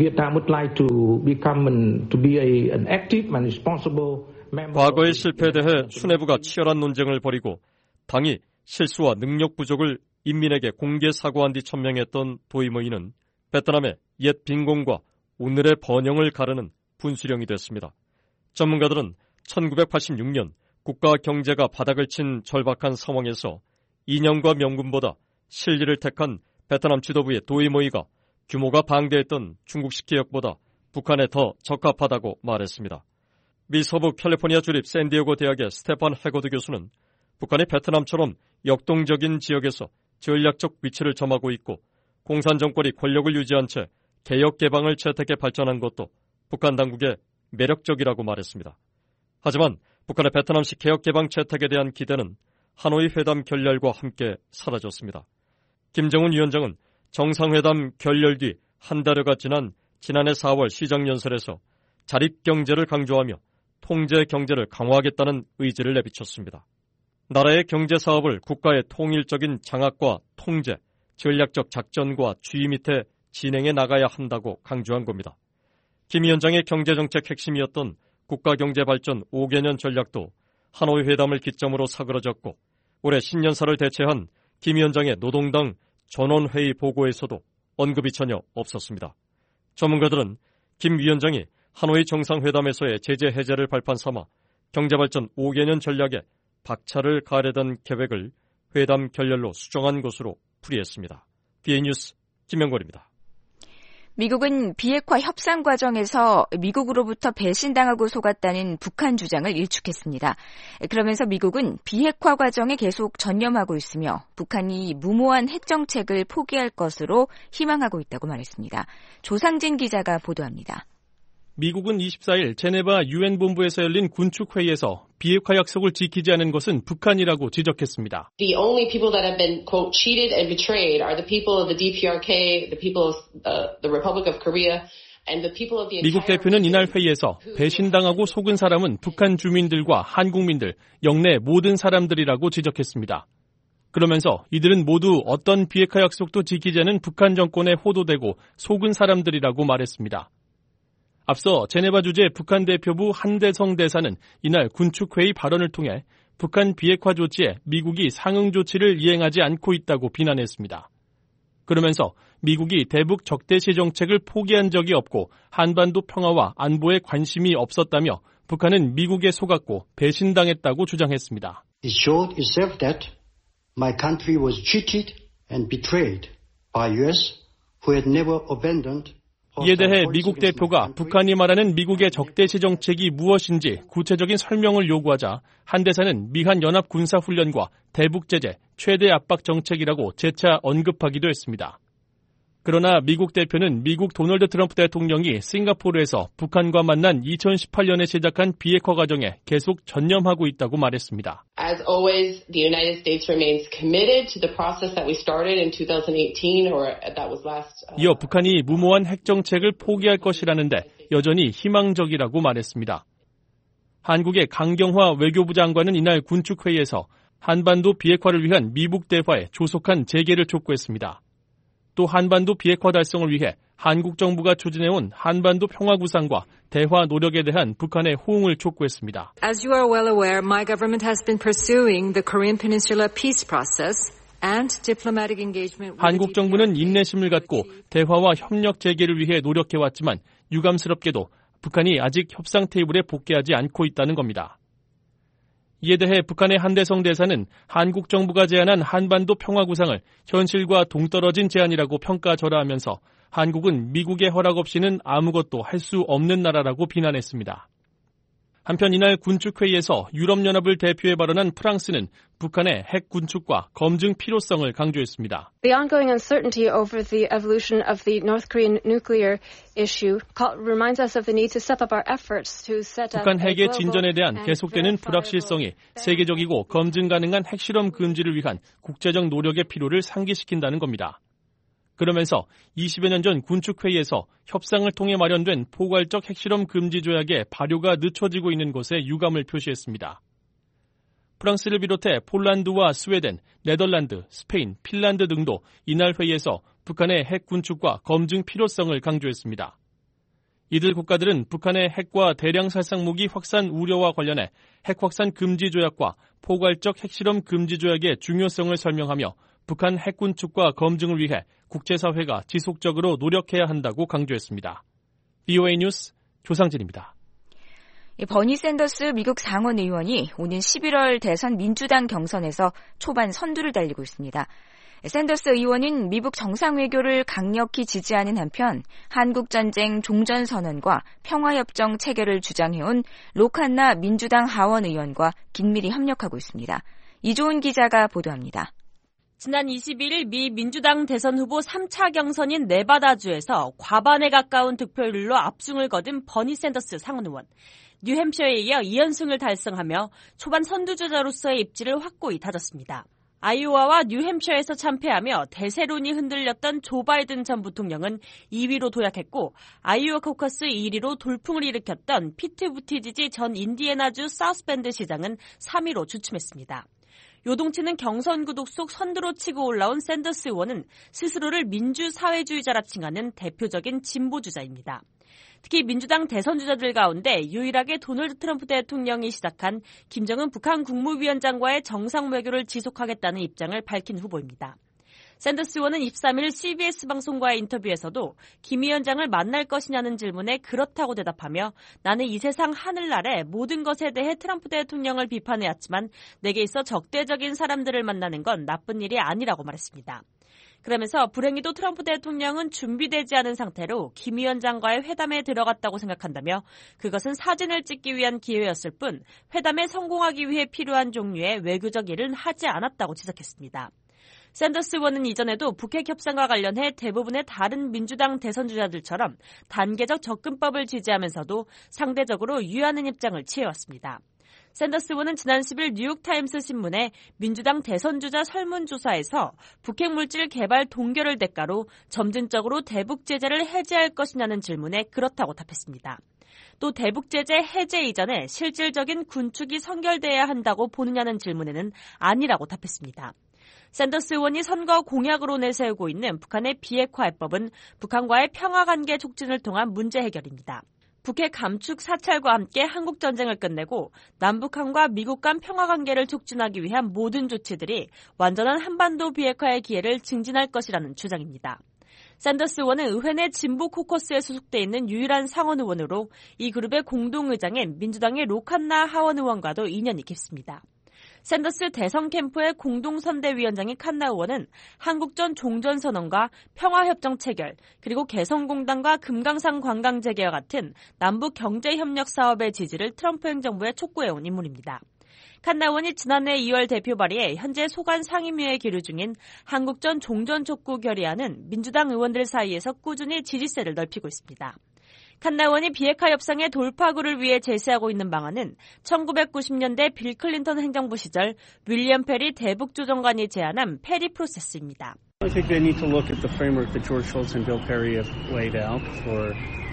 과거의 실패에 대해 수뇌부가 치열한 논쟁을 벌이고 당이 실수와 능력 부족을 인민에게 공개 사과한 뒤 천명했던 도이모이는 베트남의 옛 빈곤과 오늘의 번영을 가르는 분수령이 됐습니다. 전문가들은 1986년 국가 경제가 바닥을 친 절박한 상황에서 이념과 명분보다 실리를 택한 베트남 지도부의 도이모이가 규모가 방대했던 중국식 개혁보다 북한에 더 적합하다고 말했습니다. 미 서부 캘리포니아 주립 샌디에고 대학의 스테판 해거드 교수는 북한이 베트남처럼 역동적인 지역에서 전략적 위치를 점하고 있고 공산 정권이 권력을 유지한 채 개혁 개방을 채택해 발전한 것도 북한 당국의 매력적이라고 말했습니다. 하지만 북한의 베트남식 개혁 개방 채택에 대한 기대는 하노이 회담 결렬과 함께 사라졌습니다. 김정은 위원장은 정상회담 결렬 뒤 한 달여가 지난 지난해 4월 시정연설에서 자립경제를 강조하며 통제 경제를 강화하겠다는 의지를 내비쳤습니다. 나라의 경제사업을 국가의 통일적인 장악과 통제, 전략적 작전과 주의 밑에 진행해 나가야 한다고 강조한 겁니다. 김 위원장의 경제정책 핵심이었던 국가경제발전 5개년 전략도 하노이 회담을 기점으로 사그러졌고 올해 신년사를 대체한 김 위원장의 노동당 전원회의 보고에서도 언급이 전혀 없었습니다. 전문가들은 김 위원장이 하노이 정상회담에서의 제재 해제를 발판 삼아 경제발전 5개년 전략에 박차를 가하려던 계획을 회담 결렬로 수정한 것으로 풀이했습니다. BA 뉴스 김명걸입니다. 미국은 비핵화 협상 과정에서 미국으로부터 배신당하고 속았다는 북한 주장을 일축했습니다. 그러면서 미국은 비핵화 과정에 계속 전념하고 있으며 북한이 무모한 핵 정책을 포기할 것으로 희망하고 있다고 말했습니다. 조상진 기자가 보도합니다. 미국은 24일 제네바 유엔 본부에서 열린 군축회의에서 비핵화 약속을 지키지 않은 것은 북한이라고 지적했습니다. The only people that have been, quote, cheated and betrayed are the people of the DPRK, the people of the Republic of Korea, and the people of the 미국 대표는 이날 회의에서 배신당하고 속은 사람은 북한 주민들과 한국민들, 영내 모든 사람들이라고 지적했습니다. 그러면서 이들은 모두 어떤 비핵화 약속도 지키지 않은 북한 정권에 호도되고 속은 사람들이라고 말했습니다. 앞서 제네바 주재 북한 대표부 한대성 대사는 이날 군축회의 발언을 통해 북한 비핵화 조치에 미국이 상응 조치를 이행하지 않고 있다고 비난했습니다. 그러면서 미국이 대북 적대시 정책을 포기한 적이 없고 한반도 평화와 안보에 관심이 없었다며 북한은 미국에 속았고 배신당했다고 주장했습니다. It showed itself that my country was cheated and betrayed by US, who had never abandoned. 이에 대해 미국 대표가 북한이 말하는 미국의 적대시 정책이 무엇인지 구체적인 설명을 요구하자 한 대사는 미한 연합 군사훈련과 대북 제재, 최대 압박 정책이라고 재차 언급하기도 했습니다. 그러나 미국 대표는 미국 도널드 트럼프 대통령이 싱가포르에서 북한과 만난 2018년에 시작한 비핵화 과정에 계속 전념하고 있다고 말했습니다. As always, the United States remains committed to the process that we started in 2018 or that was last. 이어 북한이 무모한 핵 정책을 포기할 것이라는데 여전히 희망적이라고 말했습니다. 한국의 강경화 외교부 장관은 이날 군축회의에서 한반도 비핵화를 위한 미북 대화의 조속한 재개를 촉구했습니다. 또 한반도 비핵화 달성을 위해 한국 정부가 추진해온 한반도 평화 구상과 대화 노력에 대한 북한의 호응을 촉구했습니다. As you are well aware, my government has been pursuing the Korean Peninsula peace process and diplomatic engagement. 한국 정부는 인내심을 갖고 대화와 협력 재개를 위해 노력해왔지만 유감스럽게도 북한이 아직 협상 테이블에 복귀하지 않고 있다는 겁니다. 이에 대해 북한의 한대성 대사는 한국 정부가 제안한 한반도 평화 구상을 현실과 동떨어진 제안이라고 평가절하하면서 한국은 미국의 허락 없이는 아무것도 할 수 없는 나라라고 비난했습니다. 한편 이날 군축회의에서 유럽연합을 대표해 발언한 프랑스는 북한의 핵 군축과 검증 필요성을 강조했습니다. The ongoing uncertainty over the evolution of the North Korean nuclear issue reminds us of the need to step up our efforts to set up. 북한 핵의 진전에 대한 계속되는 불확실성이 세계적이고 검증 가능한 핵실험 금지를 위한 국제적 노력의 필요를 상기시킨다는 겁니다. 그러면서 20여 년 전 군축회의에서 협상을 통해 마련된 포괄적 핵실험 금지 조약의 발효가 늦춰지고 있는 것에 유감을 표시했습니다. 프랑스를 비롯해 폴란드와 스웨덴, 네덜란드, 스페인, 핀란드 등도 이날 회의에서 북한의 핵 군축과 검증 필요성을 강조했습니다. 이들 국가들은 북한의 핵과 대량 살상무기 확산 우려와 관련해 핵 확산 금지 조약과 포괄적 핵실험 금지 조약의 중요성을 설명하며 북한 핵 군축과 검증을 위해 국제사회가 지속적으로 노력해야 한다고 강조했습니다. BOA 뉴스 조상진입니다. 버니 샌더스 미국 상원 의원이 오는 11월 대선 민주당 경선에서 초반 선두를 달리고 있습니다. 샌더스 의원은 미국 정상외교를 강력히 지지하는 한편 한국전쟁 종전선언과 평화협정 체결을 주장해온 로칸나 민주당 하원 의원과 긴밀히 협력하고 있습니다. 이조은 기자가 보도합니다. 지난 21일 미 민주당 대선 후보 3차 경선인 네바다주에서 과반에 가까운 득표율로 압승을 거둔 버니 샌더스 상원 의원. 뉴햄셔에 이어 2연승을 달성하며 초반 선두주자로서의 입지를 확고히 다졌습니다. 아이오와와 뉴햄셔에서 참패하며 대세론이 흔들렸던 조 바이든 전 부통령은 2위로 도약했고 아이오와 코커스 1위로 돌풍을 일으켰던 피트 부티지지 전 인디애나주 사우스밴드 시장은 3위로 주춤했습니다. 요동치는 경선 구독 속 선두로 치고 올라온 샌더스 의원은 스스로를 민주사회주의자라 칭하는 대표적인 진보주자입니다. 특히 민주당 대선 주자들 가운데 유일하게 도널드 트럼프 대통령이 시작한 김정은 북한 국무위원장과의 정상 외교를 지속하겠다는 입장을 밝힌 후보입니다. 샌더스 의원은 23일 CBS 방송과의 인터뷰에서도 김 위원장을 만날 것이냐는 질문에 그렇다고 대답하며 나는 이 세상 하늘 아래 모든 것에 대해 트럼프 대통령을 비판해왔지만 내게 있어 적대적인 사람들을 만나는 건 나쁜 일이 아니라고 말했습니다. 그러면서 불행히도 트럼프 대통령은 준비되지 않은 상태로 김 위원장과의 회담에 들어갔다고 생각한다며 그것은 사진을 찍기 위한 기회였을 뿐 회담에 성공하기 위해 필요한 종류의 외교적 일은 하지 않았다고 지적했습니다. 샌더스 의원은 이전에도 북핵 협상과 관련해 대부분의 다른 민주당 대선 주자들처럼 단계적 접근법을 지지하면서도 상대적으로 유하는 입장을 취해왔습니다. 샌더스 의원은 지난 10일 뉴욕타임스 신문에 민주당 대선주자 설문조사에서 북핵 물질 개발 동결을 대가로 점진적으로 대북 제재를 해제할 것이냐는 질문에 그렇다고 답했습니다. 또 대북 제재 해제 이전에 실질적인 군축이 선결돼야 한다고 보느냐는 질문에는 아니라고 답했습니다. 샌더스 의원이 선거 공약으로 내세우고 있는 북한의 비핵화 해법은 북한과의 평화관계 촉진을 통한 문제 해결입니다. 북핵 감축 사찰과 함께 한국 전쟁을 끝내고 남북한과 미국 간 평화 관계를 촉진하기 위한 모든 조치들이 완전한 한반도 비핵화의 기회를 증진할 것이라는 주장입니다. 샌더스 의원은 의회 내 진보 코커스에 소속돼 있는 유일한 상원 의원으로 이 그룹의 공동의장인 민주당의 로칸나 하원 의원과도 인연이 깊습니다. 샌더스 대선 캠프의 공동선대위원장인 칸나 의원은 한국전 종전선언과 평화협정 체결, 그리고 개성공단과 금강산 관광 재개와 같은 남북 경제협력 사업의 지지를 트럼프 행정부에 촉구해온 인물입니다. 칸나 의원이 지난해 2월 대표 발의해 현재 소관 상임위에 계류 중인 한국전 종전 촉구 결의안은 민주당 의원들 사이에서 꾸준히 지지세를 넓히고 있습니다. 칸나 의원이 비핵화 협상의 돌파구를 위해 제시하고 있는 방안은 1990년대 빌 클린턴 행정부 시절 윌리엄 페리 대북조정관이 제안한 페리 프로세스입니다. I think they need to look at the framework that George Shultz and Bill Perry have laid out for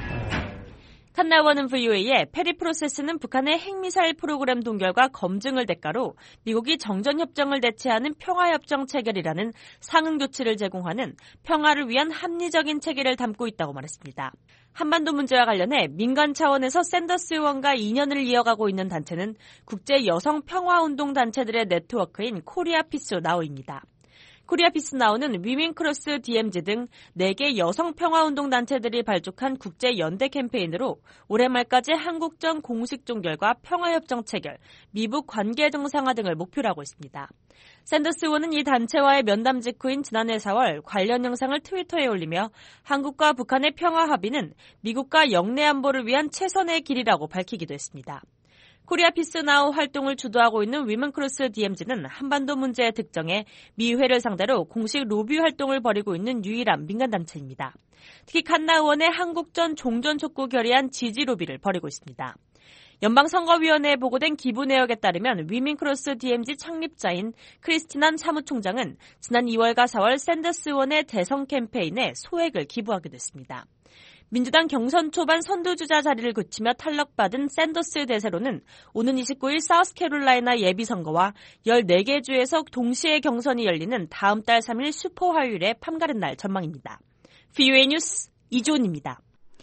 칸나 의원은 VOA에 페리 프로세스는 북한의 핵미사일 프로그램 동결과 검증을 대가로 미국이 정전협정을 대체하는 평화협정 체결이라는 상응조치를 제공하는 평화를 위한 합리적인 체계를 담고 있다고 말했습니다. 한반도 문제와 관련해 민간 차원에서 샌더스 의원과 인연을 이어가고 있는 단체는 국제 여성 평화운동 단체들의 네트워크인 코리아 피스 나우입니다. 코리아 피스 나우는 위민크로스 DMZ 등 4개 여성 평화운동 단체들이 발족한 국제 연대 캠페인으로 올해 말까지 한국전 공식 종결과 평화협정 체결, 미북 관계 정상화 등을 목표로 하고 있습니다. 샌더스 의원은 이 단체와의 면담 직후인 지난해 4월 관련 영상을 트위터에 올리며 한국과 북한의 평화 합의는 미국과 영내 안보를 위한 최선의 길이라고 밝히기도 했습니다. 코리아 피스 나우 활동을 주도하고 있는 위먼크로스 DMZ는 한반도 문제의 특정에 미 의회를 상대로 공식 로비 활동을 벌이고 있는 유일한 민간단체입니다. 특히 칸나 의원의 한국전 종전 촉구 결의안 지지 로비를 벌이고 있습니다. 연방선거위원회에 보고된 기부 내역에 따르면 위민크로스 DMZ 창립자인 크리스티난 사무총장은 지난 2월과 4월 샌더스 의원의 대선 캠페인에 소액을 기부하기도 했습니다. 민주당 경선 초반 선두주자 자리를 굳히며 탈락받은 샌더스 대세로는 오는 29일 사우스캐롤라이나 예비선거와 14개 주에서 동시에 경선이 열리는 다음 달 3일 슈퍼화요일의 판가른 날 전망입니다. VOA 뉴스 이주은입니다.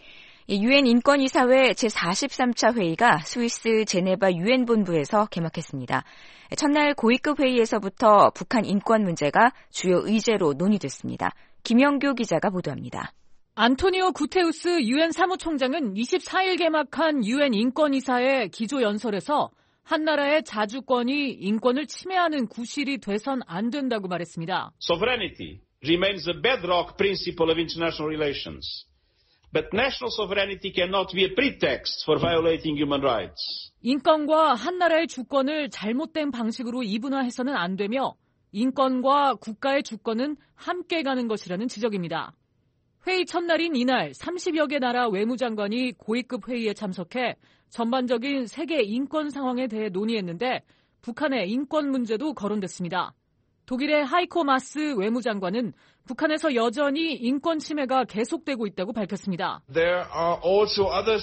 유엔 인권이사회 제43차 회의가 스위스 제네바 유엔 본부에서 개막했습니다. 첫날 고위급 회의에서부터 북한 인권 문제가 주요 의제로 논의됐습니다. 김영교 기자가 보도합니다. 안토니오 구테우스 유엔 사무총장은 24일 개막한 유엔 인권이사회 기조연설에서 한 나라의 자주권이 인권을 침해하는 구실이 돼선 안 된다고 말했습니다. Sovereignty remains the bedrock principle of international relations. But national sovereignty cannot be a pretext for violating human rights. 인권과 한 나라의 주권을 잘못된 방식으로 이분화해서는 안 되며 인권과 국가의 주권은 함께 가는 것이라는 지적입니다. 회의 첫날인 이날 30여 개 나라 외무장관이 고위급 회의에 참석해 전반적인 세계 인권 상황에 대해 논의했는데 북한의 인권 문제도 거론됐습니다. 독일의 하이코 마스 외무장관은 북한에서 여전히 인권 침해가 계속되고 있다고 밝혔습니다. There are also other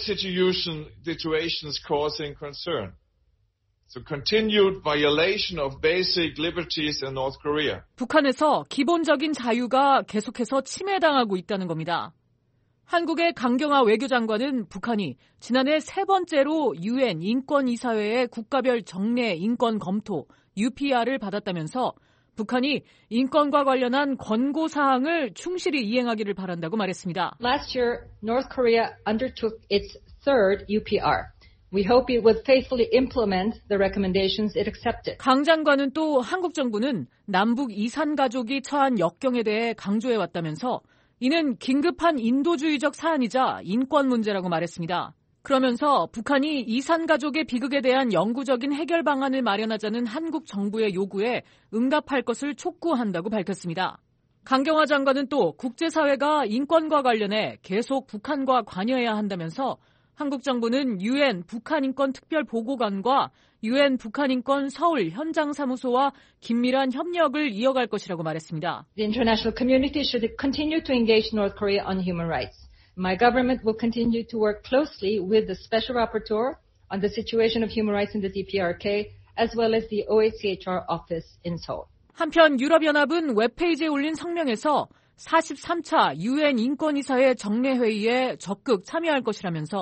situations causing concern. So continued violation of basic liberties in North Korea. 북한에서 기본적인 자유가 계속해서 침해당하고 있다는 겁니다. 한국의 강경화 외교장관은 북한이 지난해 세 번째로 유엔 인권이사회의 국가별 정례 인권 검토 UPR을 받았다면서 북한이 인권과 관련한 권고사항을 충실히 이행하기를 바란다고 말했습니다. Last year, North Korea undertook its third UPR. We hope it would faithfully implement the recommendations it accepted. 강 장관은 또 한국 정부는 남북 이산 가족이 처한 역경에 대해 강조해왔다면서 이는 긴급한 인도주의적 사안이자 인권 문제라고 말했습니다. 그러면서 북한이 이산 가족의 비극에 대한 영구적인 해결 방안을 마련하자는 한국 정부의 요구에 응답할 것을 촉구한다고 밝혔습니다. 강경화 장관은 또 국제사회가 인권과 관련해 계속 북한과 관여해야 한다면서 한국 정부는 유엔 북한인권 특별보고관과 유엔 북한인권 서울 현장사무소와 긴밀한 협력을 이어갈 것이라고 말했습니다. The international community should continue to engage North Korea on human rights. My government will continue to work closely with the Special Rapporteur on the situation of human rights in the DPRK, as well as the OHCHR office in Seoul. 한편 유럽연합은 웹페이지에 올린 성명에서 43차 유엔 인권이사회 정례회의에 적극 참여할 것이라면서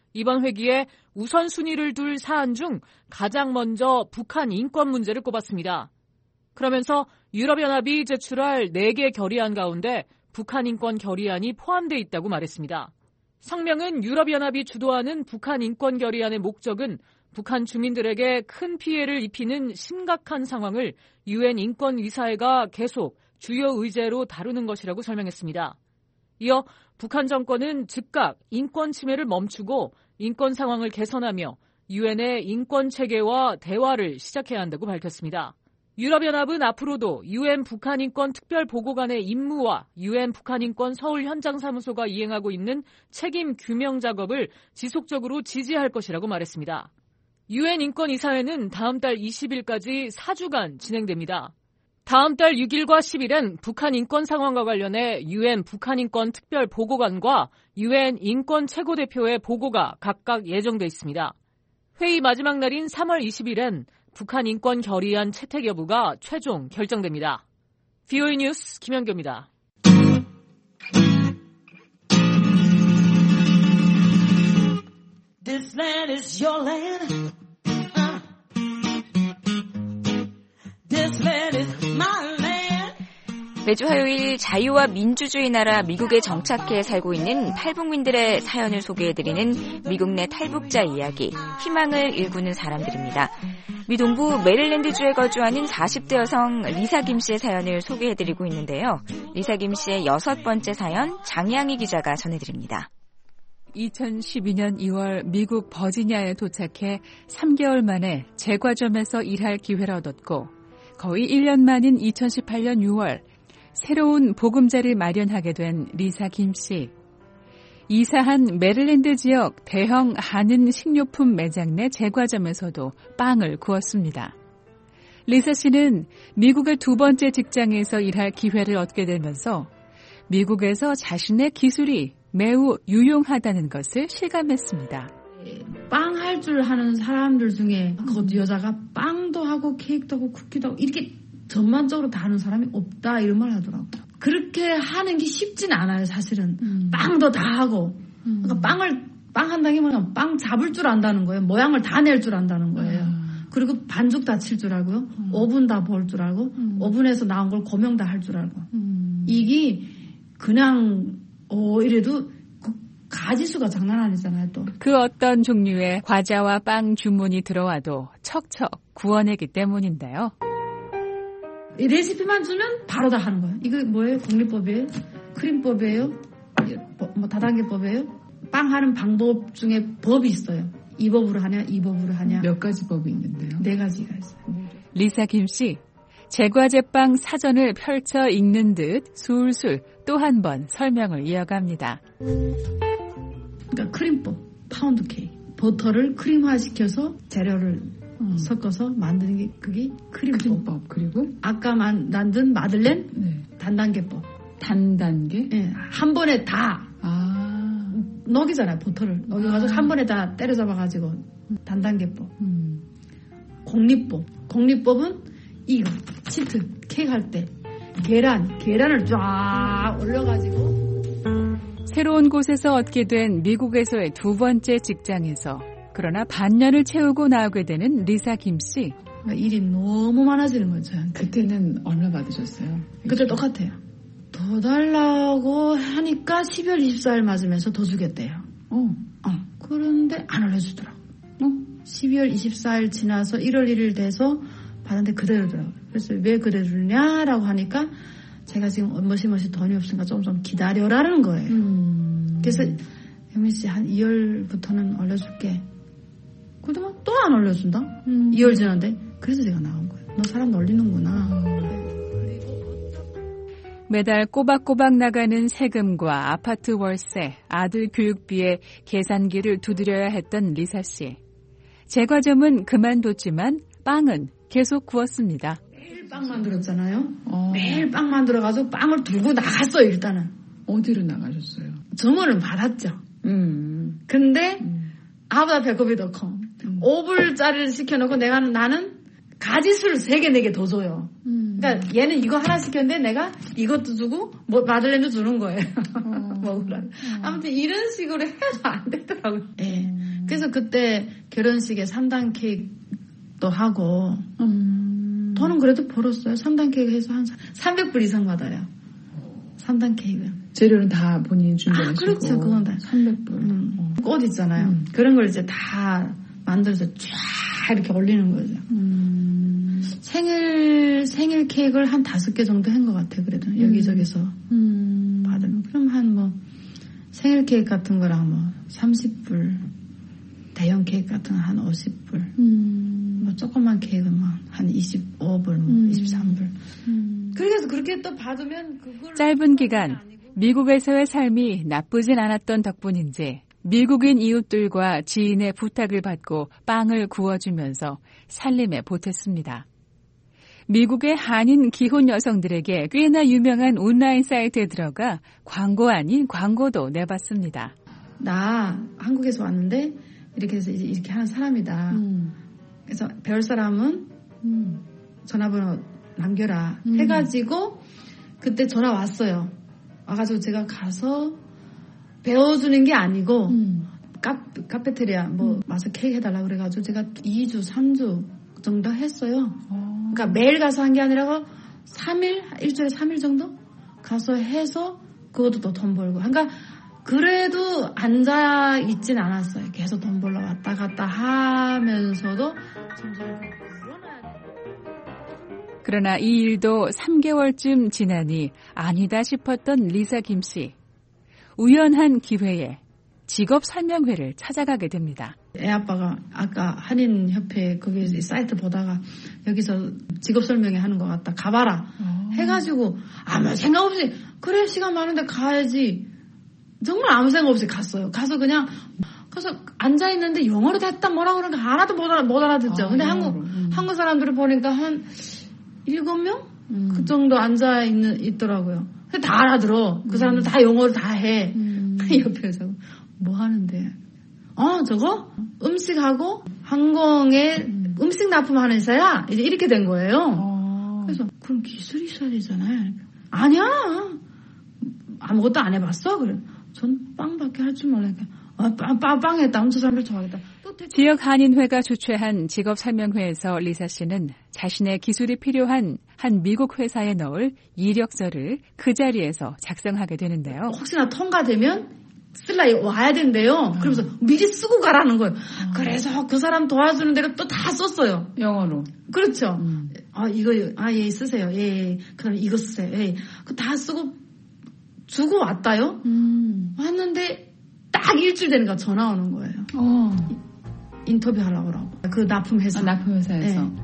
이번 회기에 우선순위를 둘 사안 중 가장 먼저 북한 인권 문제를 꼽았습니다. 그러면서 유럽연합이 제출할 4개 결의안 가운데 북한 인권 결의안이 포함돼 있다고 말했습니다. 성명은 유럽연합이 주도하는 북한 인권 결의안의 목적은 북한 주민들에게 큰 피해를 입히는 심각한 상황을 유엔 인권이사회가 계속 주요 의제로 다루는 것이라고 설명했습니다. 이어 북한 정권은 즉각 인권 침해를 멈추고 인권 상황을 개선하며 유엔의 인권 체계와 대화를 시작해야 한다고 밝혔습니다. 유럽연합은 앞으로도 유엔 북한인권 특별보고관의 임무와 유엔 북한인권 서울 현장사무소가 이행하고 있는 책임 규명 작업을 지속적으로 지지할 것이라고 말했습니다. 유엔 인권이사회는 다음 달 20일까지 4주간 진행됩니다. 다음 달 6일과 10일엔 북한 인권 상황과 관련해 유엔 북한인권 특별보고관과 유엔 인권 최고대표의 보고가 각각 예정돼 있습니다. 회의 마지막 날인 3월 20일엔 북한 인권 결의안 채택 여부가 최종 결정됩니다. VOA 뉴스 김현교입니다. This land is your land. This land is my land. 매주 화요일 자유와 민주주의 나라 미국에 정착해 살고 있는 탈북민들의 사연을 소개해드리는 미국 내 탈북자 이야기, 희망을 일구는 사람들입니다. 미 동부 메릴랜드주에 거주하는 40대 여성 리사 김 씨의 사연을 소개해드리고 있는데요. 리사 김 씨의 6번째 사연, 장양희 기자가 전해드립니다. 2012년 2월 미국 버지니아에 도착해 3개월 만에 제과점에서 일할 기회를 얻었고 거의 1년 만인 2018년 6월 새로운 보금자리를 마련하게 된 리사 김 씨. 이사한 메릴랜드 지역 대형 한인 식료품 매장 내 제과점에서도 빵을 구웠습니다. 리사 씨는 미국의 2번째 직장에서 일할 기회를 얻게 되면서 미국에서 자신의 기술이 매우 유용하다는 것을 실감했습니다. 빵 할 줄 하는 사람들 중에 그 여자가 빵도 하고 케이크도 하고 쿠키도 하고 이렇게 전반적으로 다 하는 사람이 없다 이런 말 하더라고요. 그렇게 하는 게 쉽진 않아요, 사실은. 빵도 다 하고. 그러니까 빵 한다는 게 빵 잡을 줄 안다는 거예요. 모양을 다 낼 줄 안다는 거예요. 그리고 반죽 다 칠 줄 알고요. 오븐 다 볼 줄 알고. 오븐에서 나온 걸 고명 다 할 줄 알고. 이게 그냥 이래도 가지수가 장난 아니잖아요, 또. 그 어떤 종류의 과자와 빵 주문이 들어와도 척척 구워내기 때문인데요. 이 레시피만 주면 바로 다 하는 거예요. 이거 뭐예요? 공리법이에요? 크림법이에요? 뭐 다단계법이에요? 빵 하는 방법 중에 법이 있어요. 이 법으로 하냐, 이 법으로 하냐. 몇 가지 법이 있는데요? 4가지가 있어요. 리사 김 씨, 제과제빵 사전을 펼쳐 읽는 듯 술술 또 한 번 설명을 이어갑니다. 그러니까 크림법, 파운드 케이크. 버터를 크림화시켜서 재료를 섞어서 만드는 게 그게 크림법. 그리고 아까 만든 마들렌 단단계법. 단단계? 네, 한 번에 다 녹이잖아요. 버터를 녹여가지고 한 번에 다 때려잡아가지고 단단계법. 공리법은 이거 치트 케이크 할 때 계란을 쫙 올려가지고. 새로운 곳에서 얻게 된 미국에서의 2번째 직장에서 그러나 반년을 채우고 나오게 되는 리사 김 씨. 일이 너무 많아지는 거죠. 그때는 얼마 받으셨어요? 그때 똑같아요. 더 달라고 하니까 12월 24일 맞으면서 더 주겠대요. 그런데 안 올려주더라고. 12월 24일 지나서 1월 1일 돼서 받았는데 그대로더라고요. 그래서 왜 그대로 주냐라고 하니까 제가 지금 머시머시 돈이 없으니까 좀 기다려라는 거예요. 그래서 영민 씨 한 2월부터는 올려줄게. 그러더만 또 안 올려준다? 2월 지났는데. 그래서 제가 나온 거예요. 너 사람 놀리는구나. 매달 꼬박꼬박 나가는 세금과 아파트 월세, 아들 교육비에 계산기를 두드려야 했던 리사 씨. 제과점은 그만뒀지만 빵은 계속 구웠습니다. 매일 빵 만들었잖아요. 매일 빵 만들어가지고 빵을 들고 나갔어요, 일단은. 어디로 나가셨어요? 점원은 받았죠. 근데 아보다 배꼽이 더 커. 5불짜리를 시켜놓고 나는 가지수를 3개, 4개 더 줘요. 그러니까 얘는 이거 하나 시켰는데 내가 이것도 주고 뭐 마들렌도 주는 거예요. 먹으라고. 아무튼 이런 식으로 해도 안 되더라고요. 네. 그래서 그때 결혼식에 3단 케이크도 하고 돈은 그래도 벌었어요. 3단 케이크 해서 한 300불 이상 받아요. 3단 케이크. 재료는 다 본인이 준비하시고. 그렇죠. 그건 다 300불. 꽃 있잖아요. 그런 걸 이제 다 만들어서 쫙 이렇게 올리는 거죠. 생일 케이크를 한 5개 정도 한 것 같아요. 그래도 여기저기서 받으면. 그럼 한 뭐 생일 케이크 같은 거랑 뭐 30불, 대형 케이크 같은 거 한 50불, 뭐 조그만 케이크는 뭐 한 25불, 뭐 23불. 그래서 그렇게 또 받으면 그걸 짧은 기간 미국에서의 삶이 나쁘진 않았던 덕분인지 미국인 이웃들과 지인의 부탁을 받고 빵을 구워주면서 살림에 보탰습니다. 미국의 한인 기혼 여성들에게 꽤나 유명한 온라인 사이트에 들어가 광고 아닌 광고도 내봤습니다. 나 한국에서 왔는데 이렇게 해서 이렇게 하는 사람이다. 그래서 배울 사람은 전화번호 남겨라 해가지고 그때 전화 왔어요. 와가지고 제가 가서 배워주는 게 아니고 카페테리아 뭐 와서 케이크 해달라 그래가지고 제가 2주 3주 정도 했어요. 그러니까 매일 가서 한 게 아니라 3일 일주일에 3일 정도 가서 해서 그것도 또 돈 벌고. 그러니까 그래도 앉아 있진 않았어요. 계속 돈 벌러 왔다 갔다 하면서도. 그러나 이 일도 3개월쯤 지나니 아니다 싶었던 리사 김 씨. 우연한 기회에 직업 설명회를 찾아가게 됩니다. 애 아빠가 아까 한인협회 거기 사이트 보다가 여기서 직업 설명회 하는 것 같다. 가봐라. 해가지고 아무 생각 없이 그래 시간 많은데 가야지. 정말 아무 생각 없이 갔어요. 가서 그냥 가서 앉아 있는데 영어로 됐다 뭐라 그러니까 하나도 못 알아듣죠. 근데 한국 사람들을 보니까 한 7명 그 정도 앉아 있더라고요. 근데 다 알아들어. 그 사람들 다 영어를 다 해. 옆에서 뭐 하는데? 저거 음식하고 항공에 음식 납품하는 회사야. 이렇게 된 거예요. 그래서 그럼 기술이 있어야 되잖아요. 아니야. 아무것도 안 해봤어. 그래. 전 빵밖에 할 줄 몰라니까. 빵 했다. 엄청 사람들 좋아하겠다. 지역 한인회가 주최한 직업 설명회에서 리사 씨는 자신의 기술이 필요한 한 미국 회사에 넣을 이력서를 그 자리에서 작성하게 되는데요. 혹시나 통과되면 와야 된대요. 그러면서 미리 쓰고 가라는 거예요. 그래서 그 사람 도와주는 대로 또 다 썼어요. 영어로. 그렇죠. 예, 쓰세요. 예. 그다음 이거 쓰세요. 예. 그 다 쓰고 주고 왔다요. 왔는데 딱 일주일 되니까 전화 오는 거예요. 인터뷰 하려고 그러고. 그 납품 회사. 납품 회사에서. 네.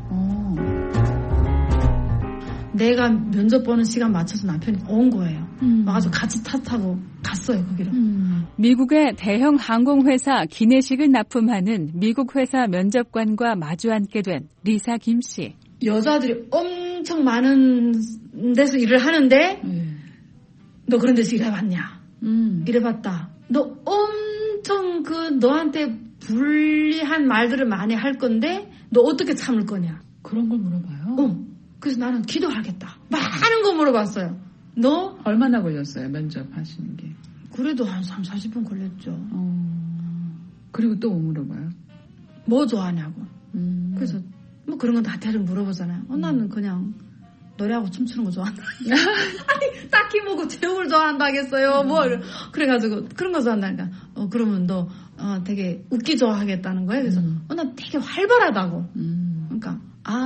내가 면접 보는 시간 맞춰서 남편이 온 거예요. 와가지고 같이 차 타고 갔어요, 거기로. 미국의 대형 항공회사 기내식을 납품하는 미국 회사 면접관과 마주 앉게 된 리사 김 씨. 여자들이 엄청 많은 데서 일을 하는데 너 그런 데서 일해봤냐? 일해봤다. 너 엄청 너한테 불리한 말들을 많이 할 건데 너 어떻게 참을 거냐? 그런 걸 물어봐요? 그래서 나는 기도하겠다. 많은 거 물어봤어요. 너 얼마나 걸렸어요? 면접하시는 게? 그래도 한 30-40분 걸렸죠. 그리고 또 물어봐요? 뭐 좋아하냐고. 그래서 뭐 그런 건 다 대충 물어보잖아요. 나는 그냥 노래하고 춤추는 거 좋아한다. 아니 딱히 뭐고 제목을 좋아한다 하겠어요. 그래가지고 그런 거 좋아한다니까. 그러면 너 되게 웃기 좋아하겠다는 거예요. 그래서 나 되게 활발하다고. 그러니까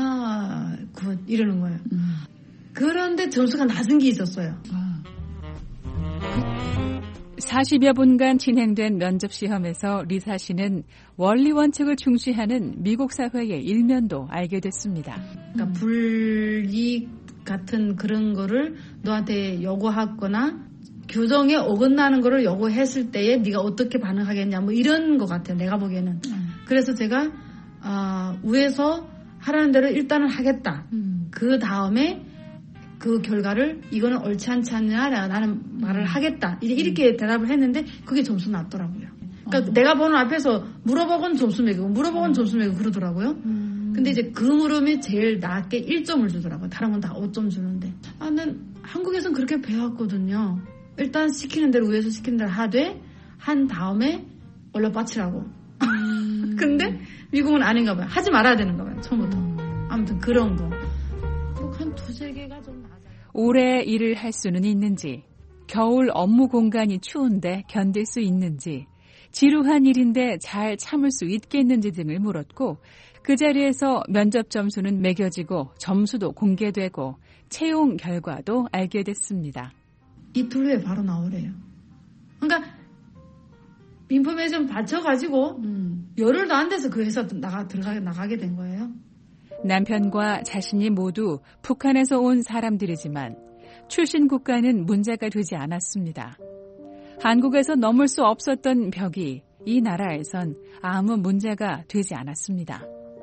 이러는 거예요. 그런데 점수가 낮은 게 있었어요. 40여 분간 진행된 면접 시험에서 리사 씨는 원리 원칙을 중시하는 미국 사회의 일면도 알게 됐습니다. 그러니까 불이익 같은 그런 거를 너한테 요구하거나 규정에 어긋나는 거를 요구했을 때에 네가 어떻게 반응하겠냐 뭐 이런 것 같아요. 내가 보기에는. 그래서 제가 위에서 하라는 대로 일단은 하겠다. 그 다음에 그 결과를 이거는 옳지 않지 않냐 나는 말을 하겠다. 이렇게 대답을 했는데 그게 점수 낮더라고요. 그러니까 내가 보는 앞에서 물어보건 점수 매기고 물어보건 점수 매기고 그러더라고요. 근데 이제 그 물음이 제일 낮게 1점을 주더라고요. 다른 건 다 5점 주는데. 난 한국에선 그렇게 배웠거든요. 일단 시키는 대로 위에서 시키는 대로 하되 한 다음에 얼른 빠치라고. 근데 미국은 아닌가 봐요. 하지 말아야 되는가 봐요. 처음부터. 아무튼 그런 거. 꼭 한 두세 개가 좀 맞아요. 오래 일을 할 수는 있는지, 겨울 업무 공간이 추운데 견딜 수 있는지, 지루한 일인데 잘 참을 수 있겠는지 등을 물었고 그 자리에서 면접 점수는 매겨지고 점수도 공개되고 채용 결과도 알게 됐습니다. 이틀 후에 바로 나오래요. 그러니까 인포메이션 받쳐가지고 열흘도 안 돼서 그 회사 나가게 된 거예요. 남편과 자신이 모두 북한에서 온 사람들이지만 출신 국가는 문제가 되지 않았습니다. 한국에서 넘을 수 없었던 벽이 이 나라에선 아무 문제가 되지 않았습니다.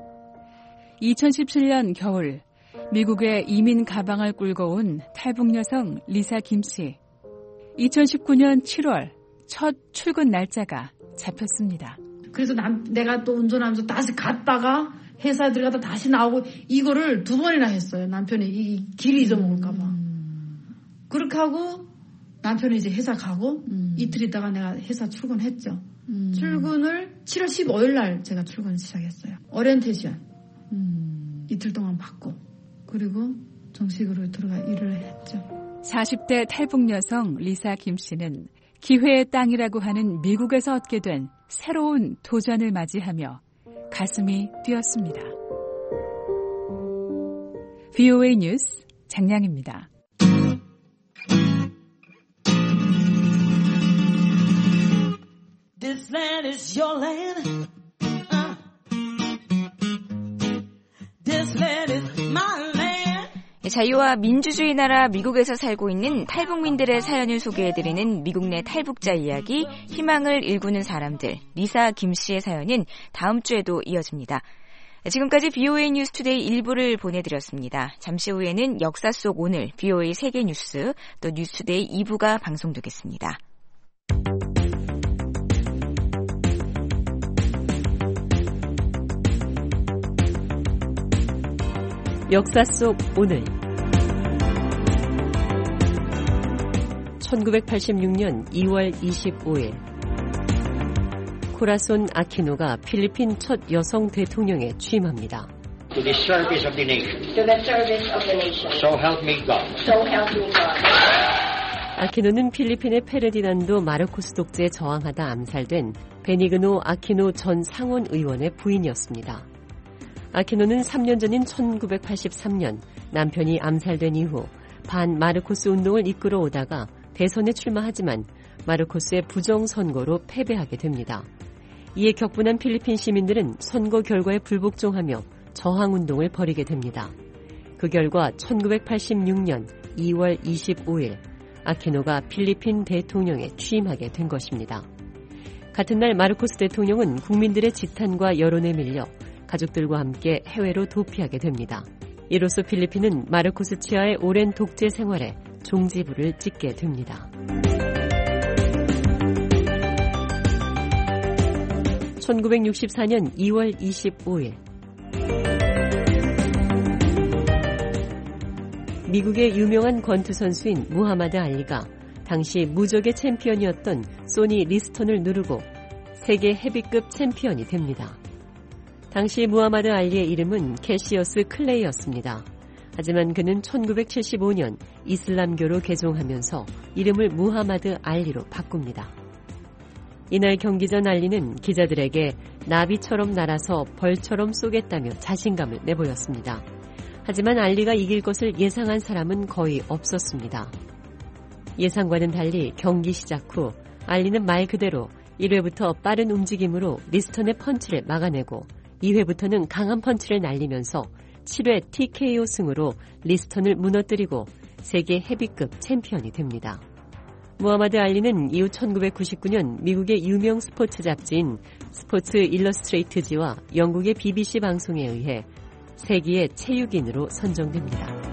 2017년 겨울 미국에 이민 가방을 끌고 온 탈북 여성 리사 김 씨. 2019년 7월 첫 출근 날짜가 잡혔습니다. 그래서 내가 또 운전하면서 다시 갔다가 회사에 들어가다 다시 나오고 이거를 2번이나 했어요. 남편이 이 길 잊어먹을까 봐. 그렇게 하고 남편이 이제 회사 가고 이틀 있다가 내가 회사 출근했죠. 출근을 7월 15일 날 제가 출근 시작했어요. 오리엔테이션 이틀 동안 받고 그리고 정식으로 들어가 일을 했죠. 40대 탈북 여성 리사 김 씨는 기회의 땅이라고 하는 미국에서 얻게 된 새로운 도전을 맞이하며 가슴이 뛰었습니다. VOA 뉴스 장량입니다. This land is your land. This land is my land. 자유와 민주주의 나라 미국에서 살고 있는 탈북민들의 사연을 소개해드리는 미국 내 탈북자 이야기, 희망을 일구는 사람들, 리사 김 씨의 사연은 다음 주에도 이어집니다. 지금까지 VOA 뉴스 투데이 1부를 보내드렸습니다. 잠시 후에는 역사 속 오늘 VOA 세계 뉴스, 또 뉴스 투데이 2부가 방송되겠습니다. 역사 속 오늘 1986년 2월 25일 코라손 아키노가 필리핀 첫 여성 대통령에 취임합니다. To the service of the nation. To the service of the nation. So help me God. So help me God. 아키노는 필리핀의 페르디난도 마르코스 독재에 저항하다 암살된 베니그노 아키노 전 상원 의원의 부인이었습니다. 아키노는 3년 전인 1983년 남편이 암살된 이후 반 마르코스 운동을 이끌어 오다가 대선에 출마하지만 마르코스의 부정선거로 패배하게 됩니다. 이에 격분한 필리핀 시민들은 선거 결과에 불복종하며 저항운동을 벌이게 됩니다. 그 결과 1986년 2월 25일 아키노가 필리핀 대통령에 취임하게 된 것입니다. 같은 날 마르코스 대통령은 국민들의 지탄과 여론에 밀려 가족들과 함께 해외로 도피하게 됩니다. 이로써 필리핀은 마르코스 치하의 오랜 독재 생활에 종지부를 찍게 됩니다. 1964년 2월 25일 미국의 유명한 권투 선수인 무하마드 알리가 당시 무적의 챔피언이었던 소니 리스턴을 누르고 세계 헤비급 챔피언이 됩니다. 당시 무하마드 알리의 이름은 캐시어스 클레이였습니다. 하지만 그는 1975년 이슬람교로 개종하면서 이름을 무하마드 알리로 바꿉니다. 이날 경기 전 알리는 기자들에게 나비처럼 날아서 벌처럼 쏘겠다며 자신감을 내보였습니다. 하지만 알리가 이길 것을 예상한 사람은 거의 없었습니다. 예상과는 달리 경기 시작 후 알리는 말 그대로 1회부터 빠른 움직임으로 리스턴의 펀치를 막아내고 2회부터는 강한 펀치를 날리면서 7회 TKO 승으로 리스턴을 무너뜨리고 세계 헤비급 챔피언이 됩니다. 무하마드 알리는 이후 1999년 미국의 유명 스포츠 잡지인 스포츠 일러스트레이트지와 영국의 BBC 방송에 의해 세계의 체육인으로 선정됩니다.